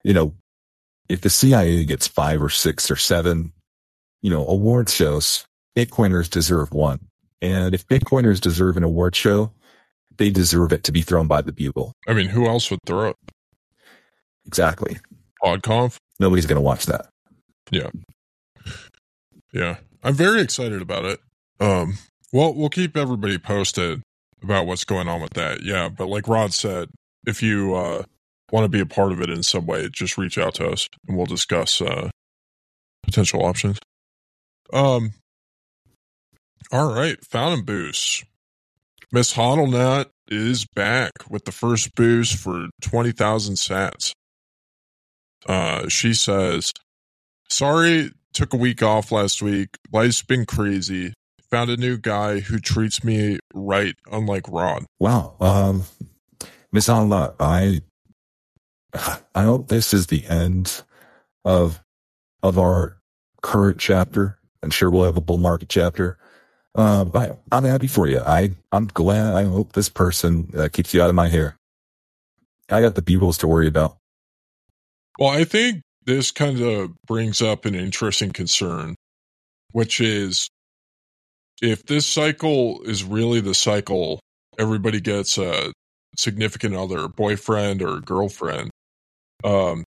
If the CIA gets 5 or 6 or 7, award shows, Bitcoiners deserve one. And if Bitcoiners deserve an award show, they deserve it to be thrown by the Bugle. I mean, who else would throw it? Exactly. PodConf? Nobody's going to watch that. Yeah. Yeah. I'm very excited about it. Well, we'll keep everybody posted about what's going on with that. Yeah. But like Rod said, if you want to be a part of it in some way, just reach out to us and we'll discuss potential options. All right. Fountain Boost. Miss Hodlnut is back with the first boost for 20,000 sats. She says, sorry, took a week off last week. Life's been crazy. Found a new guy who treats me right, unlike Rod. Wow. Miss Hodlnut, I hope this is the end of our current chapter. I'm sure we'll have a bull market chapter. But I'm happy for you. I'm glad. I hope this person keeps you out of my hair. I got the Bugles to worry about. Well, I think this kind of brings up an interesting concern, which is if this cycle is really the cycle, everybody gets a significant other, boyfriend or girlfriend. How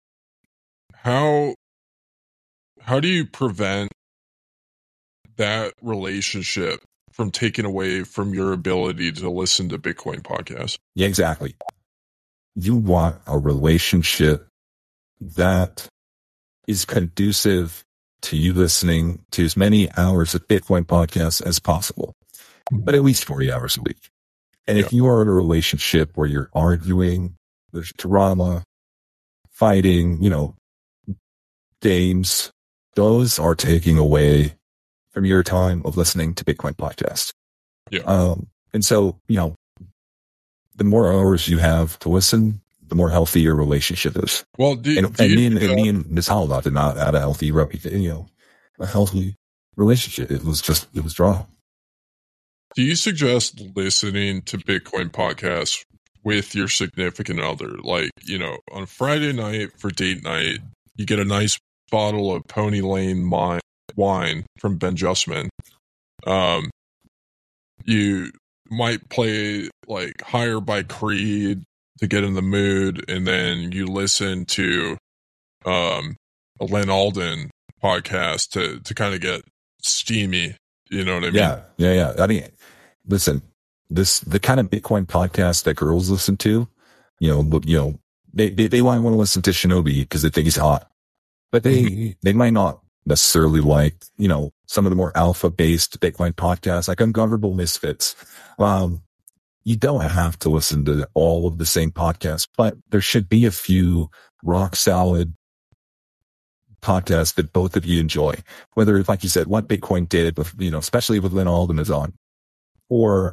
do you prevent that relationship from taking away from your ability to listen to Bitcoin podcasts? Yeah, exactly. You want a relationship that is conducive to you listening to as many hours of Bitcoin podcasts as possible, but at least 40 hours a week. And if you are in a relationship where you're arguing, there's drama, fighting, games, those are taking away from your time of listening to Bitcoin podcasts. Yeah. And so, the more hours you have to listen, the more healthy your relationship is. Well, me and Ms. Hodlnut did not have a healthy, a healthy relationship. It was drama. Do you suggest listening to Bitcoin podcasts with your significant other? Like, on Friday night for date night, you get a nice bottle of Pony Lane wine from Ben Justman. You might play like Higher by Creed to get in the mood, and then you listen to a Len Alden podcast to kind of get steamy. You know what I mean? Yeah. I mean, listen, the kind of Bitcoin podcast that girls listen to, they might want to listen to Shinobi because they think he's hot, but they might not necessarily like, some of the more alpha based Bitcoin podcasts like Ungovernable Misfits. You don't have to listen to all of the same podcasts, but there should be a few rock solid podcasts that both of you enjoy, whether, like you said, What Bitcoin Did with, especially with Len Alden is on, or,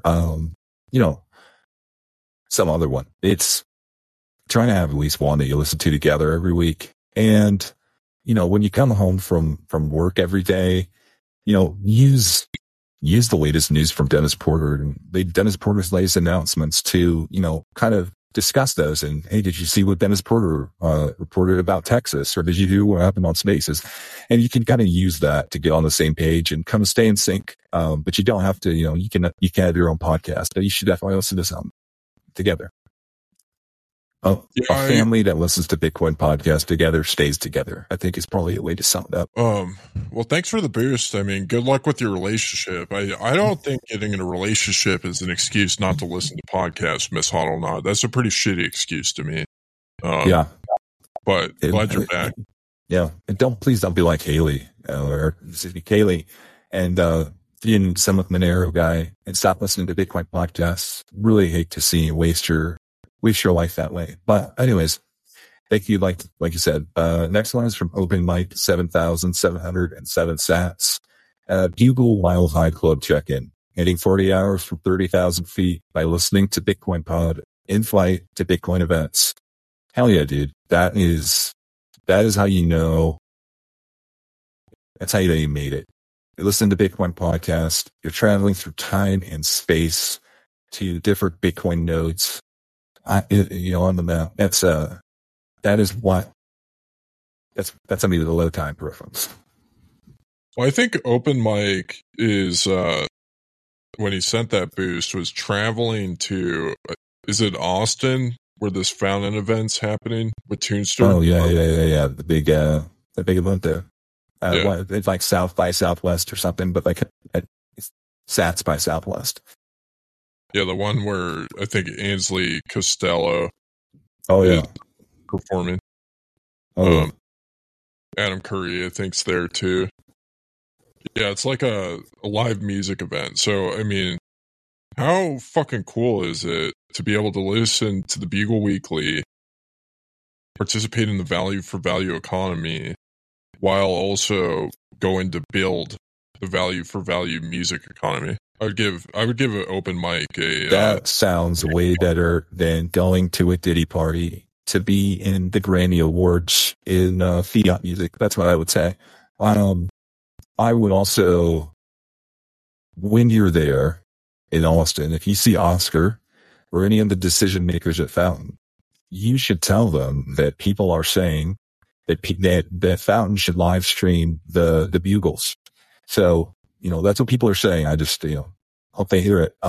some other one. It's trying to have at least one that you listen to together every week. And, when you come home from work every day, use the latest news from Dennis Porter and Dennis Porter's latest announcements to, kind of discuss those. And, hey, did you see what Dennis Porter reported about Texas? Or did you hear what happened on Spaces? And you can kind of use that to get on the same page and kind of stay in sync. But you don't have to, you can have your own podcast, but you should definitely listen to some together. A family that listens to Bitcoin podcast together stays together, I think is probably a way to sum it up. Well, thanks for the boost. I mean, good luck with your relationship. I don't think getting in a relationship is an excuse not to listen to podcasts, Miss Hodlnut. That's a pretty shitty excuse to me. Yeah. But glad you're back. Yeah. And please don't be like Haley, or Kaylee, and being some of Monero guy and stop listening to Bitcoin podcasts. Really hate to see you waste your life that way. But anyways, thank you. Like you said, next one is from Open Mike, 7,707 sats. Bugle Wild High Club check-in, hitting 40 hours from 30,000 feet by listening to Bitcoin Pod in flight to Bitcoin events. Hell yeah, dude. That is how you know. That's how you made it. You listen to Bitcoin podcast. You're traveling through time and space to different Bitcoin nodes. On the map. That's I mean, the low time preference. Well, I think Open Mike is when he sent that boost was traveling to is it Austin where this fountain event's happening with Toonster? Oh yeah. The big event there. Yeah. It's like South by Southwest or something, but like it's Sats by Southwest. Yeah, the one where I think Ainsley Costello Oh is yeah. performing. Oh Adam Curry, I think's there too. Yeah, it's like a live music event. So, I mean, how fucking cool is it to be able to listen to the Bugle Weekly, participate in the value for value economy, while also going to build the value for value music economy? I would give an Open Mic a that sounds way better than going to a Diddy party to be in the Grammy Awards in fiat music. That's what I would say. I would also, when you're there in Austin, if you see Oscar or any of the decision makers at Fountain, you should tell them that people are saying that Fountain should live stream the Bugles. So, that's what people are saying. I just, hope they hear it.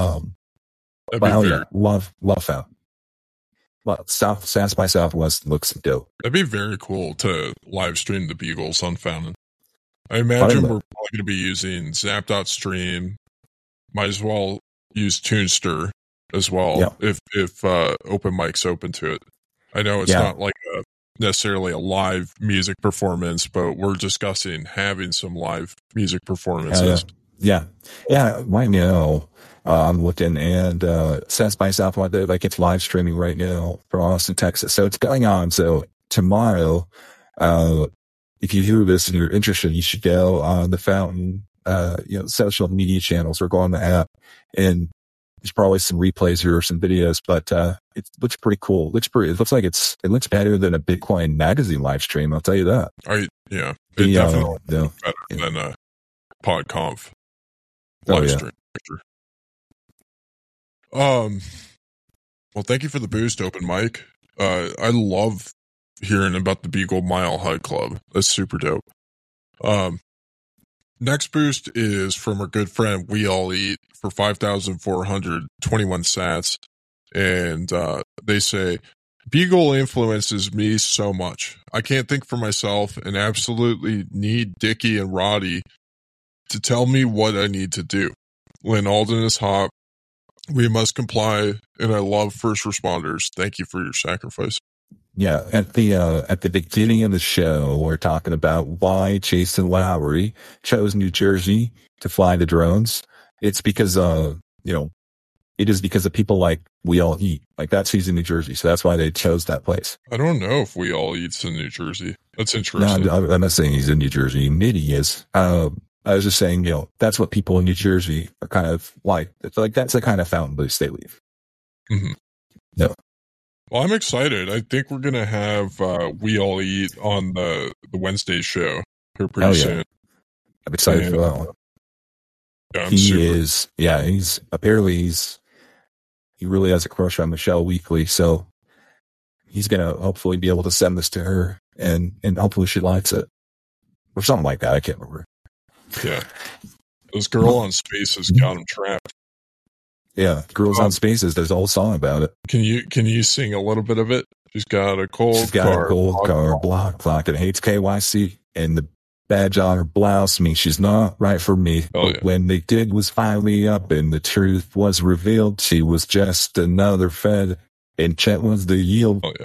Love Fountain. Well, South by Southwest looks dope. That'd be very cool to live stream the Bugles on Fountain. I imagine we're probably going to be using Zap.stream. Might as well use Toonster as well if Open Mic's open to it. I know it's not like necessarily a live music performance, but we're discussing having some live music performances. Yeah. Right now, I'm looking and South by Southwest, like it's live streaming right now from Austin, Texas. So it's going on. So tomorrow, if you hear this and you're interested, you should go on the Fountain, social media channels or go on the app, and there's probably some replays here or some videos, but it looks pretty cool. It looks like it looks better than a Bitcoin magazine live stream. I'll tell you that. It definitely looks better than a PodConf live stream. Well, thank you for the boost, Open Mic. I love hearing about the Bugle Mile High Club. That's super dope. Next boost is from our good friend We All Eat for 5,421 sats. And they say, Bugle influences me so much. I can't think for myself and absolutely need Dickie and Roddy to tell me what I need to do. Lynn Alden is hot. We must comply, and I love first responders. Thank you for your sacrifice. Yeah, at the beginning of the show, we're talking about why Jason Lowry chose New Jersey to fly the drones. It's because, it is because of people like We All Eat. Like, that's he's in New Jersey, so that's why they chose that place. I don't know if We All Eat's in New Jersey. That's interesting. No, I'm not saying he's in New Jersey. Maybe he is. I was just saying, that's what people in New Jersey are kind of like. It's like that's the kind of fountain boost they leave. Mm-hmm. No. Well, I'm excited. I think we're going to have We All Eat on the Wednesday show here pretty soon. I'm excited for that one. Yeah, he really has a crush on Michelle Weekly, so he's going to hopefully be able to send this to her, and hopefully she likes it. Or something like that. I can't remember. Yeah. This girl on Spaces got him trapped. Yeah, Girls on Spaces. There's a whole song about it. Can you sing a little bit of it? She's got a cold car, block, and hates KYC, and the badge on her blouse means she's not right for me. But when they did was finally up and the truth was revealed, she was just another Fed, and Chet was the yield. Oh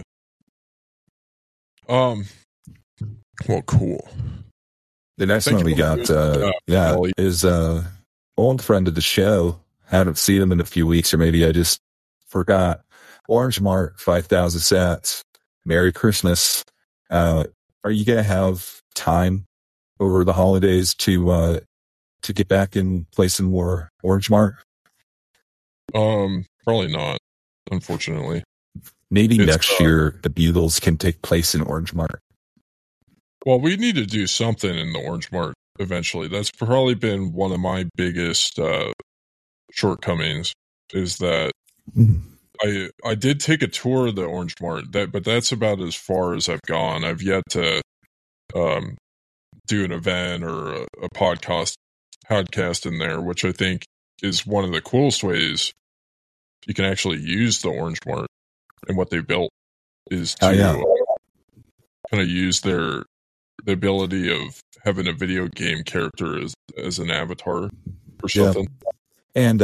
yeah. Well, cool. The next one we got, is old friend of the show. Haven't seen him in a few weeks, or maybe I just forgot. Orange Mart, 5,000 sats. Merry Christmas. Are you gonna have time over the holidays to get back and play some more Orange Mart? Probably not, unfortunately. Maybe next year the Bugles can take place in Orange Mart. Well, we need to do something in the Orange Mart eventually. That's probably been one of my biggest shortcomings, is that I did take a tour of the Orange Mart, but that's about as far as I've gone. I've yet to do an event or a podcast in there, which I think is one of the coolest ways you can actually use the Orange Mart and what they built is to kind of use the ability of having a video game character as an avatar or something. And,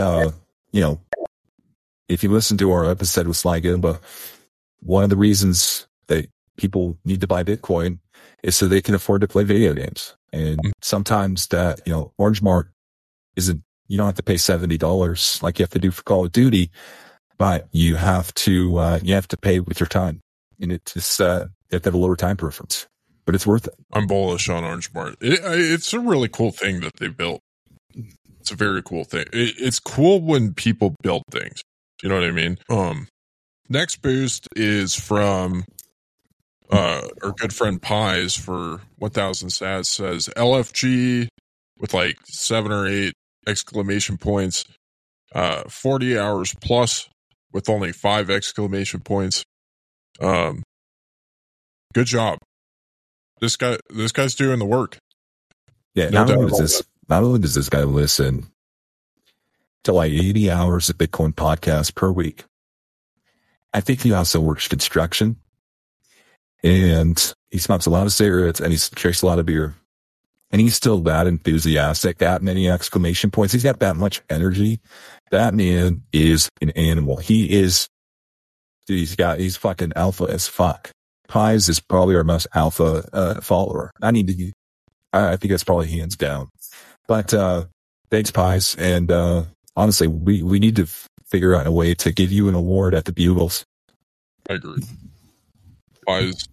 if you listen to our episode with Sly Goomba, one of the reasons that people need to buy Bitcoin is so they can afford to play video games. And sometimes that, Orange Mart isn't, you don't have to pay $70 like you have to do for Call of Duty, but you have to pay with your time. And it's just, you have to have a lower time preference, but it's worth it. I'm bullish on Orange Mart. It's a really cool thing that they built. It's a very cool thing. It's cool when people build things. You know what I mean? Next boost is from our good friend Pies for 1,000 sats. Says LFG with like 7 or 8 exclamation points. 40 hours plus with only 5 exclamation points. Good job. This guy's doing the work. Yeah, not only does this guy listen to like 80 hours of Bitcoin podcast per week, I think he also works construction, and he smokes a lot of cigarettes, and he drinks a lot of beer, and he's still that enthusiastic, that many exclamation points. He's got that much energy. That man is an animal. He's fucking alpha as fuck. Pies is probably our most alpha follower. I think that's probably hands down. But thanks, Pies, and honestly, we need to figure out a way to give you an award at the Bugles. I agree. Pies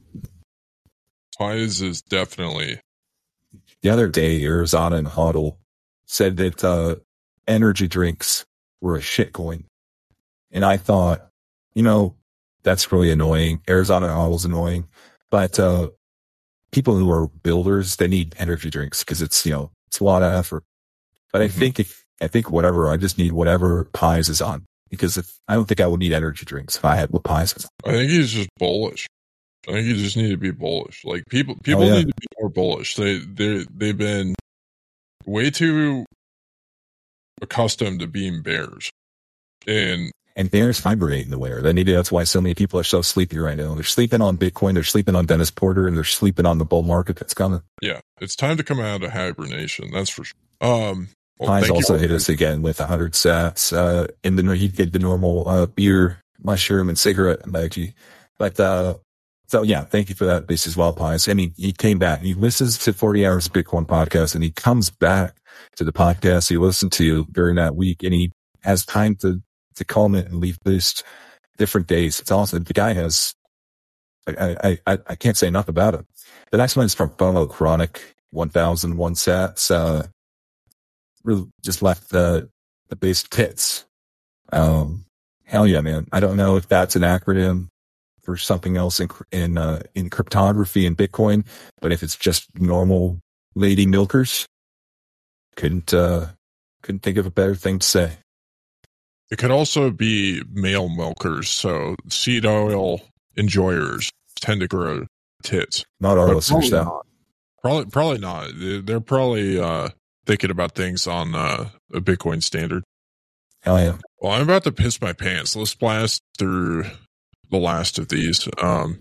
is definitely. The other day, Arizona and Huddle said that energy drinks were a shitcoin. And I thought, that's really annoying. Arizona and Huddle's annoying. But people who are builders, they need energy drinks because it's a lot of effort. But I think I just need whatever Pies is on, because I don't think I would need energy drinks if I had what Pies is on. I think he's just bullish. I think you just need to be bullish. Like people need to be more bullish. They've been way too accustomed to being bears, and bears hibernate in the winter. That's why so many people are so sleepy right now. They're sleeping on Bitcoin, they're sleeping on Dennis Porter, and they're sleeping on the bull market that's coming. Yeah, it's time to come out of hibernation. That's for sure. Pies also hit us again with 100 sats. He did the normal beer, mushroom, and cigarette emoji. But so yeah, thank you for that base as well, Pies. I mean, he came back. He listens to 40 Hours of Bitcoin podcast, and he comes back to the podcast he listened to during that week, and he has time to comment and leave boost different days. It's awesome. The guy has. I can't say enough about it. The next one is from FOMO Chronic, 1,001 sats. Really just left the base tits. Hell yeah, man. I don't know if that's an acronym for something else in cryptography and Bitcoin, but if it's just normal lady milkers, couldn't think of a better thing to say. It could also be male milkers, so seed oil enjoyers tend to grow tits. Not our listeners, though. Probably not. They're probably thinking about things on a Bitcoin standard. Hell yeah. Well, I'm about to piss my pants. Let's blast through the last of these. The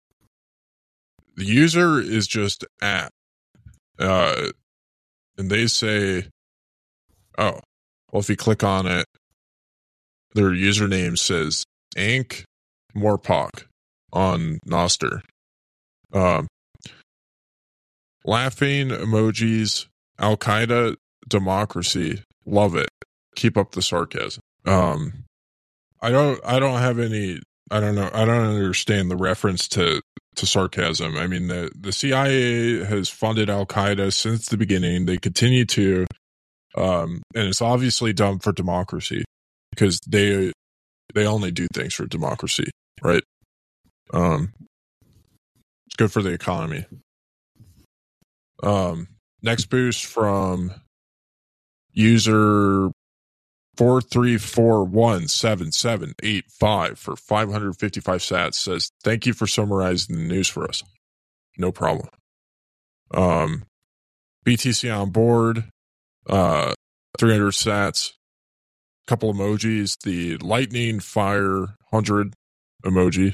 user is just at, and they say, oh, well, if you click on it, their username says Ank Morpok on Nostr. Laughing emojis, Al Qaeda democracy. Love it. Keep up the sarcasm. I don't have any. I don't know. I don't understand the reference to sarcasm. I mean, the CIA has funded Al Qaeda since the beginning. They continue to, and it's obviously done for democracy because they only do things for democracy, right? It's good for the economy. Next boost from user 43417785 for 555 sats says, thank you for summarizing the news for us. No problem. BTC on board, 300 sats, couple emojis, the lightning fire 100 emoji.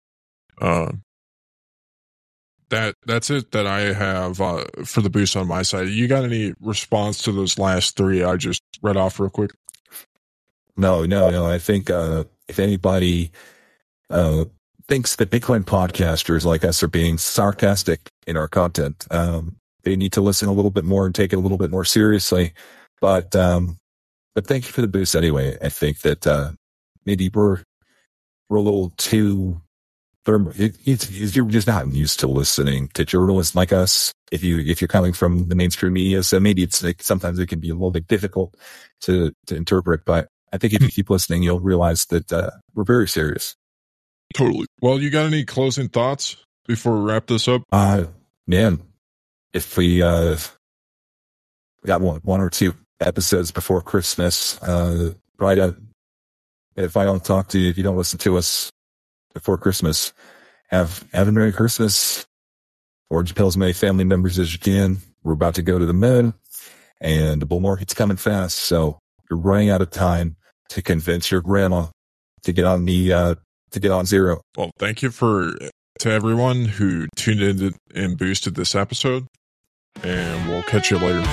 That's it that I have for the boost on my side. You got any response to those last three I just read off real quick? No. I think if anybody thinks that Bitcoin podcasters like us are being sarcastic in our content, they need to listen a little bit more and take it a little bit more seriously. But thank you for the boost anyway. I think that maybe we're a little too you're just not used to listening to journalists like us. If you're coming from the mainstream media, so maybe it's like sometimes it can be a little bit difficult to interpret. But I think if you keep listening, you'll realize that we're very serious. Totally. Well, you got any closing thoughts before we wrap this up? Man, if we got one or two episodes before Christmas, right? If I don't talk to you, if you don't listen to us before Christmas, have a Merry Christmas. Orange pill as many family members as you can. We're about to go to the moon, and the bull market's coming fast, so you're running out of time to convince your grandma to get on zero. Well, thank you to everyone who tuned in and boosted this episode, and we'll catch you later.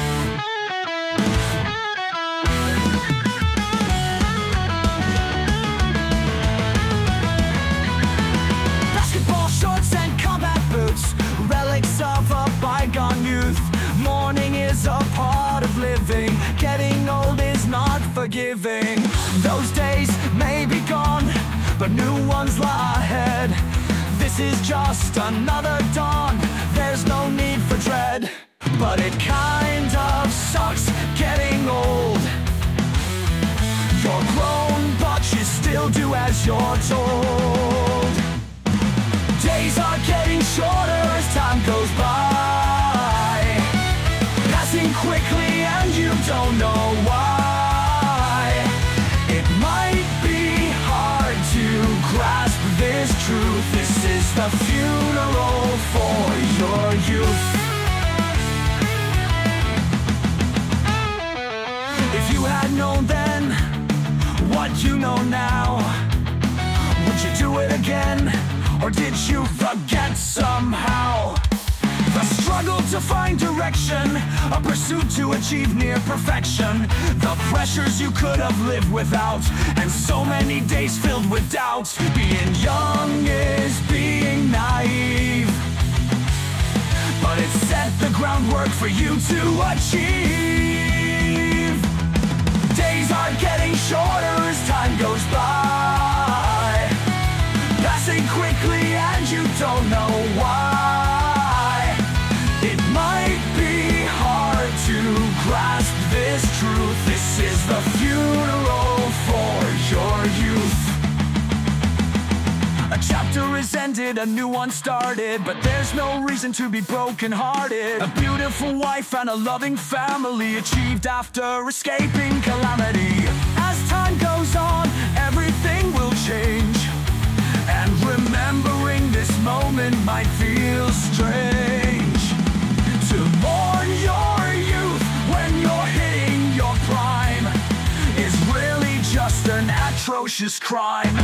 Basketball shorts and combat boots, relics of a bygone youth. Mourning is a part of living. Getting old is not forgiving. Those days may be gone, but new ones lie ahead. This is just another dawn. There's no need for dread, but it kind of sucks getting old. You're grown, but you still do as you're told. Days are getting shorter as time goes by, passing quickly and you don't know why. It might be hard to grasp this truth. This is the funeral for your youth. If you had known then what you know now, would you do it again? Or did you forget somehow? The struggle to find direction, a pursuit to achieve near perfection, the pressures you could have lived without, and so many days filled with doubt. Being young is being naive, but it set the groundwork for you to achieve. Days are getting shorter as time goes by, passing quickly and you don't know why. It might be hard to grasp this truth. This is the funeral for your youth. A chapter is ended, a new one started, but there's no reason to be brokenhearted. A beautiful wife and a loving family achieved after escaping calamity. As time goes on, everything will change, and remembering this moment might feel strange. To mourn your youth when you're hitting your prime is really just an atrocious crime.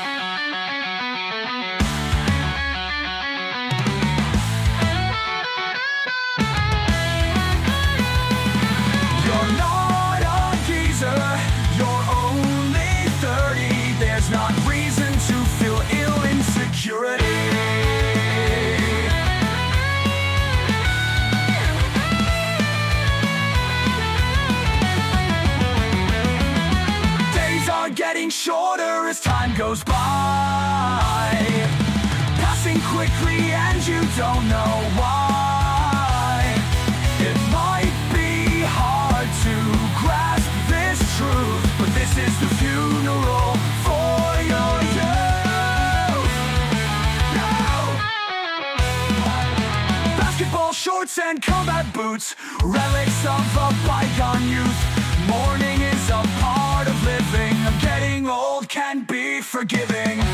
You're not a geezer, you're only 30. There's not reason to feel ill insecurity. Days are getting shorter as time goes by, passing quickly and you don't know why. It might be hard to grasp this truth, but this is the funeral for your youth. No. Basketball shorts and combat boots, relics of a bygone youth. Mourning is a part of living. Getting old can be forgiving.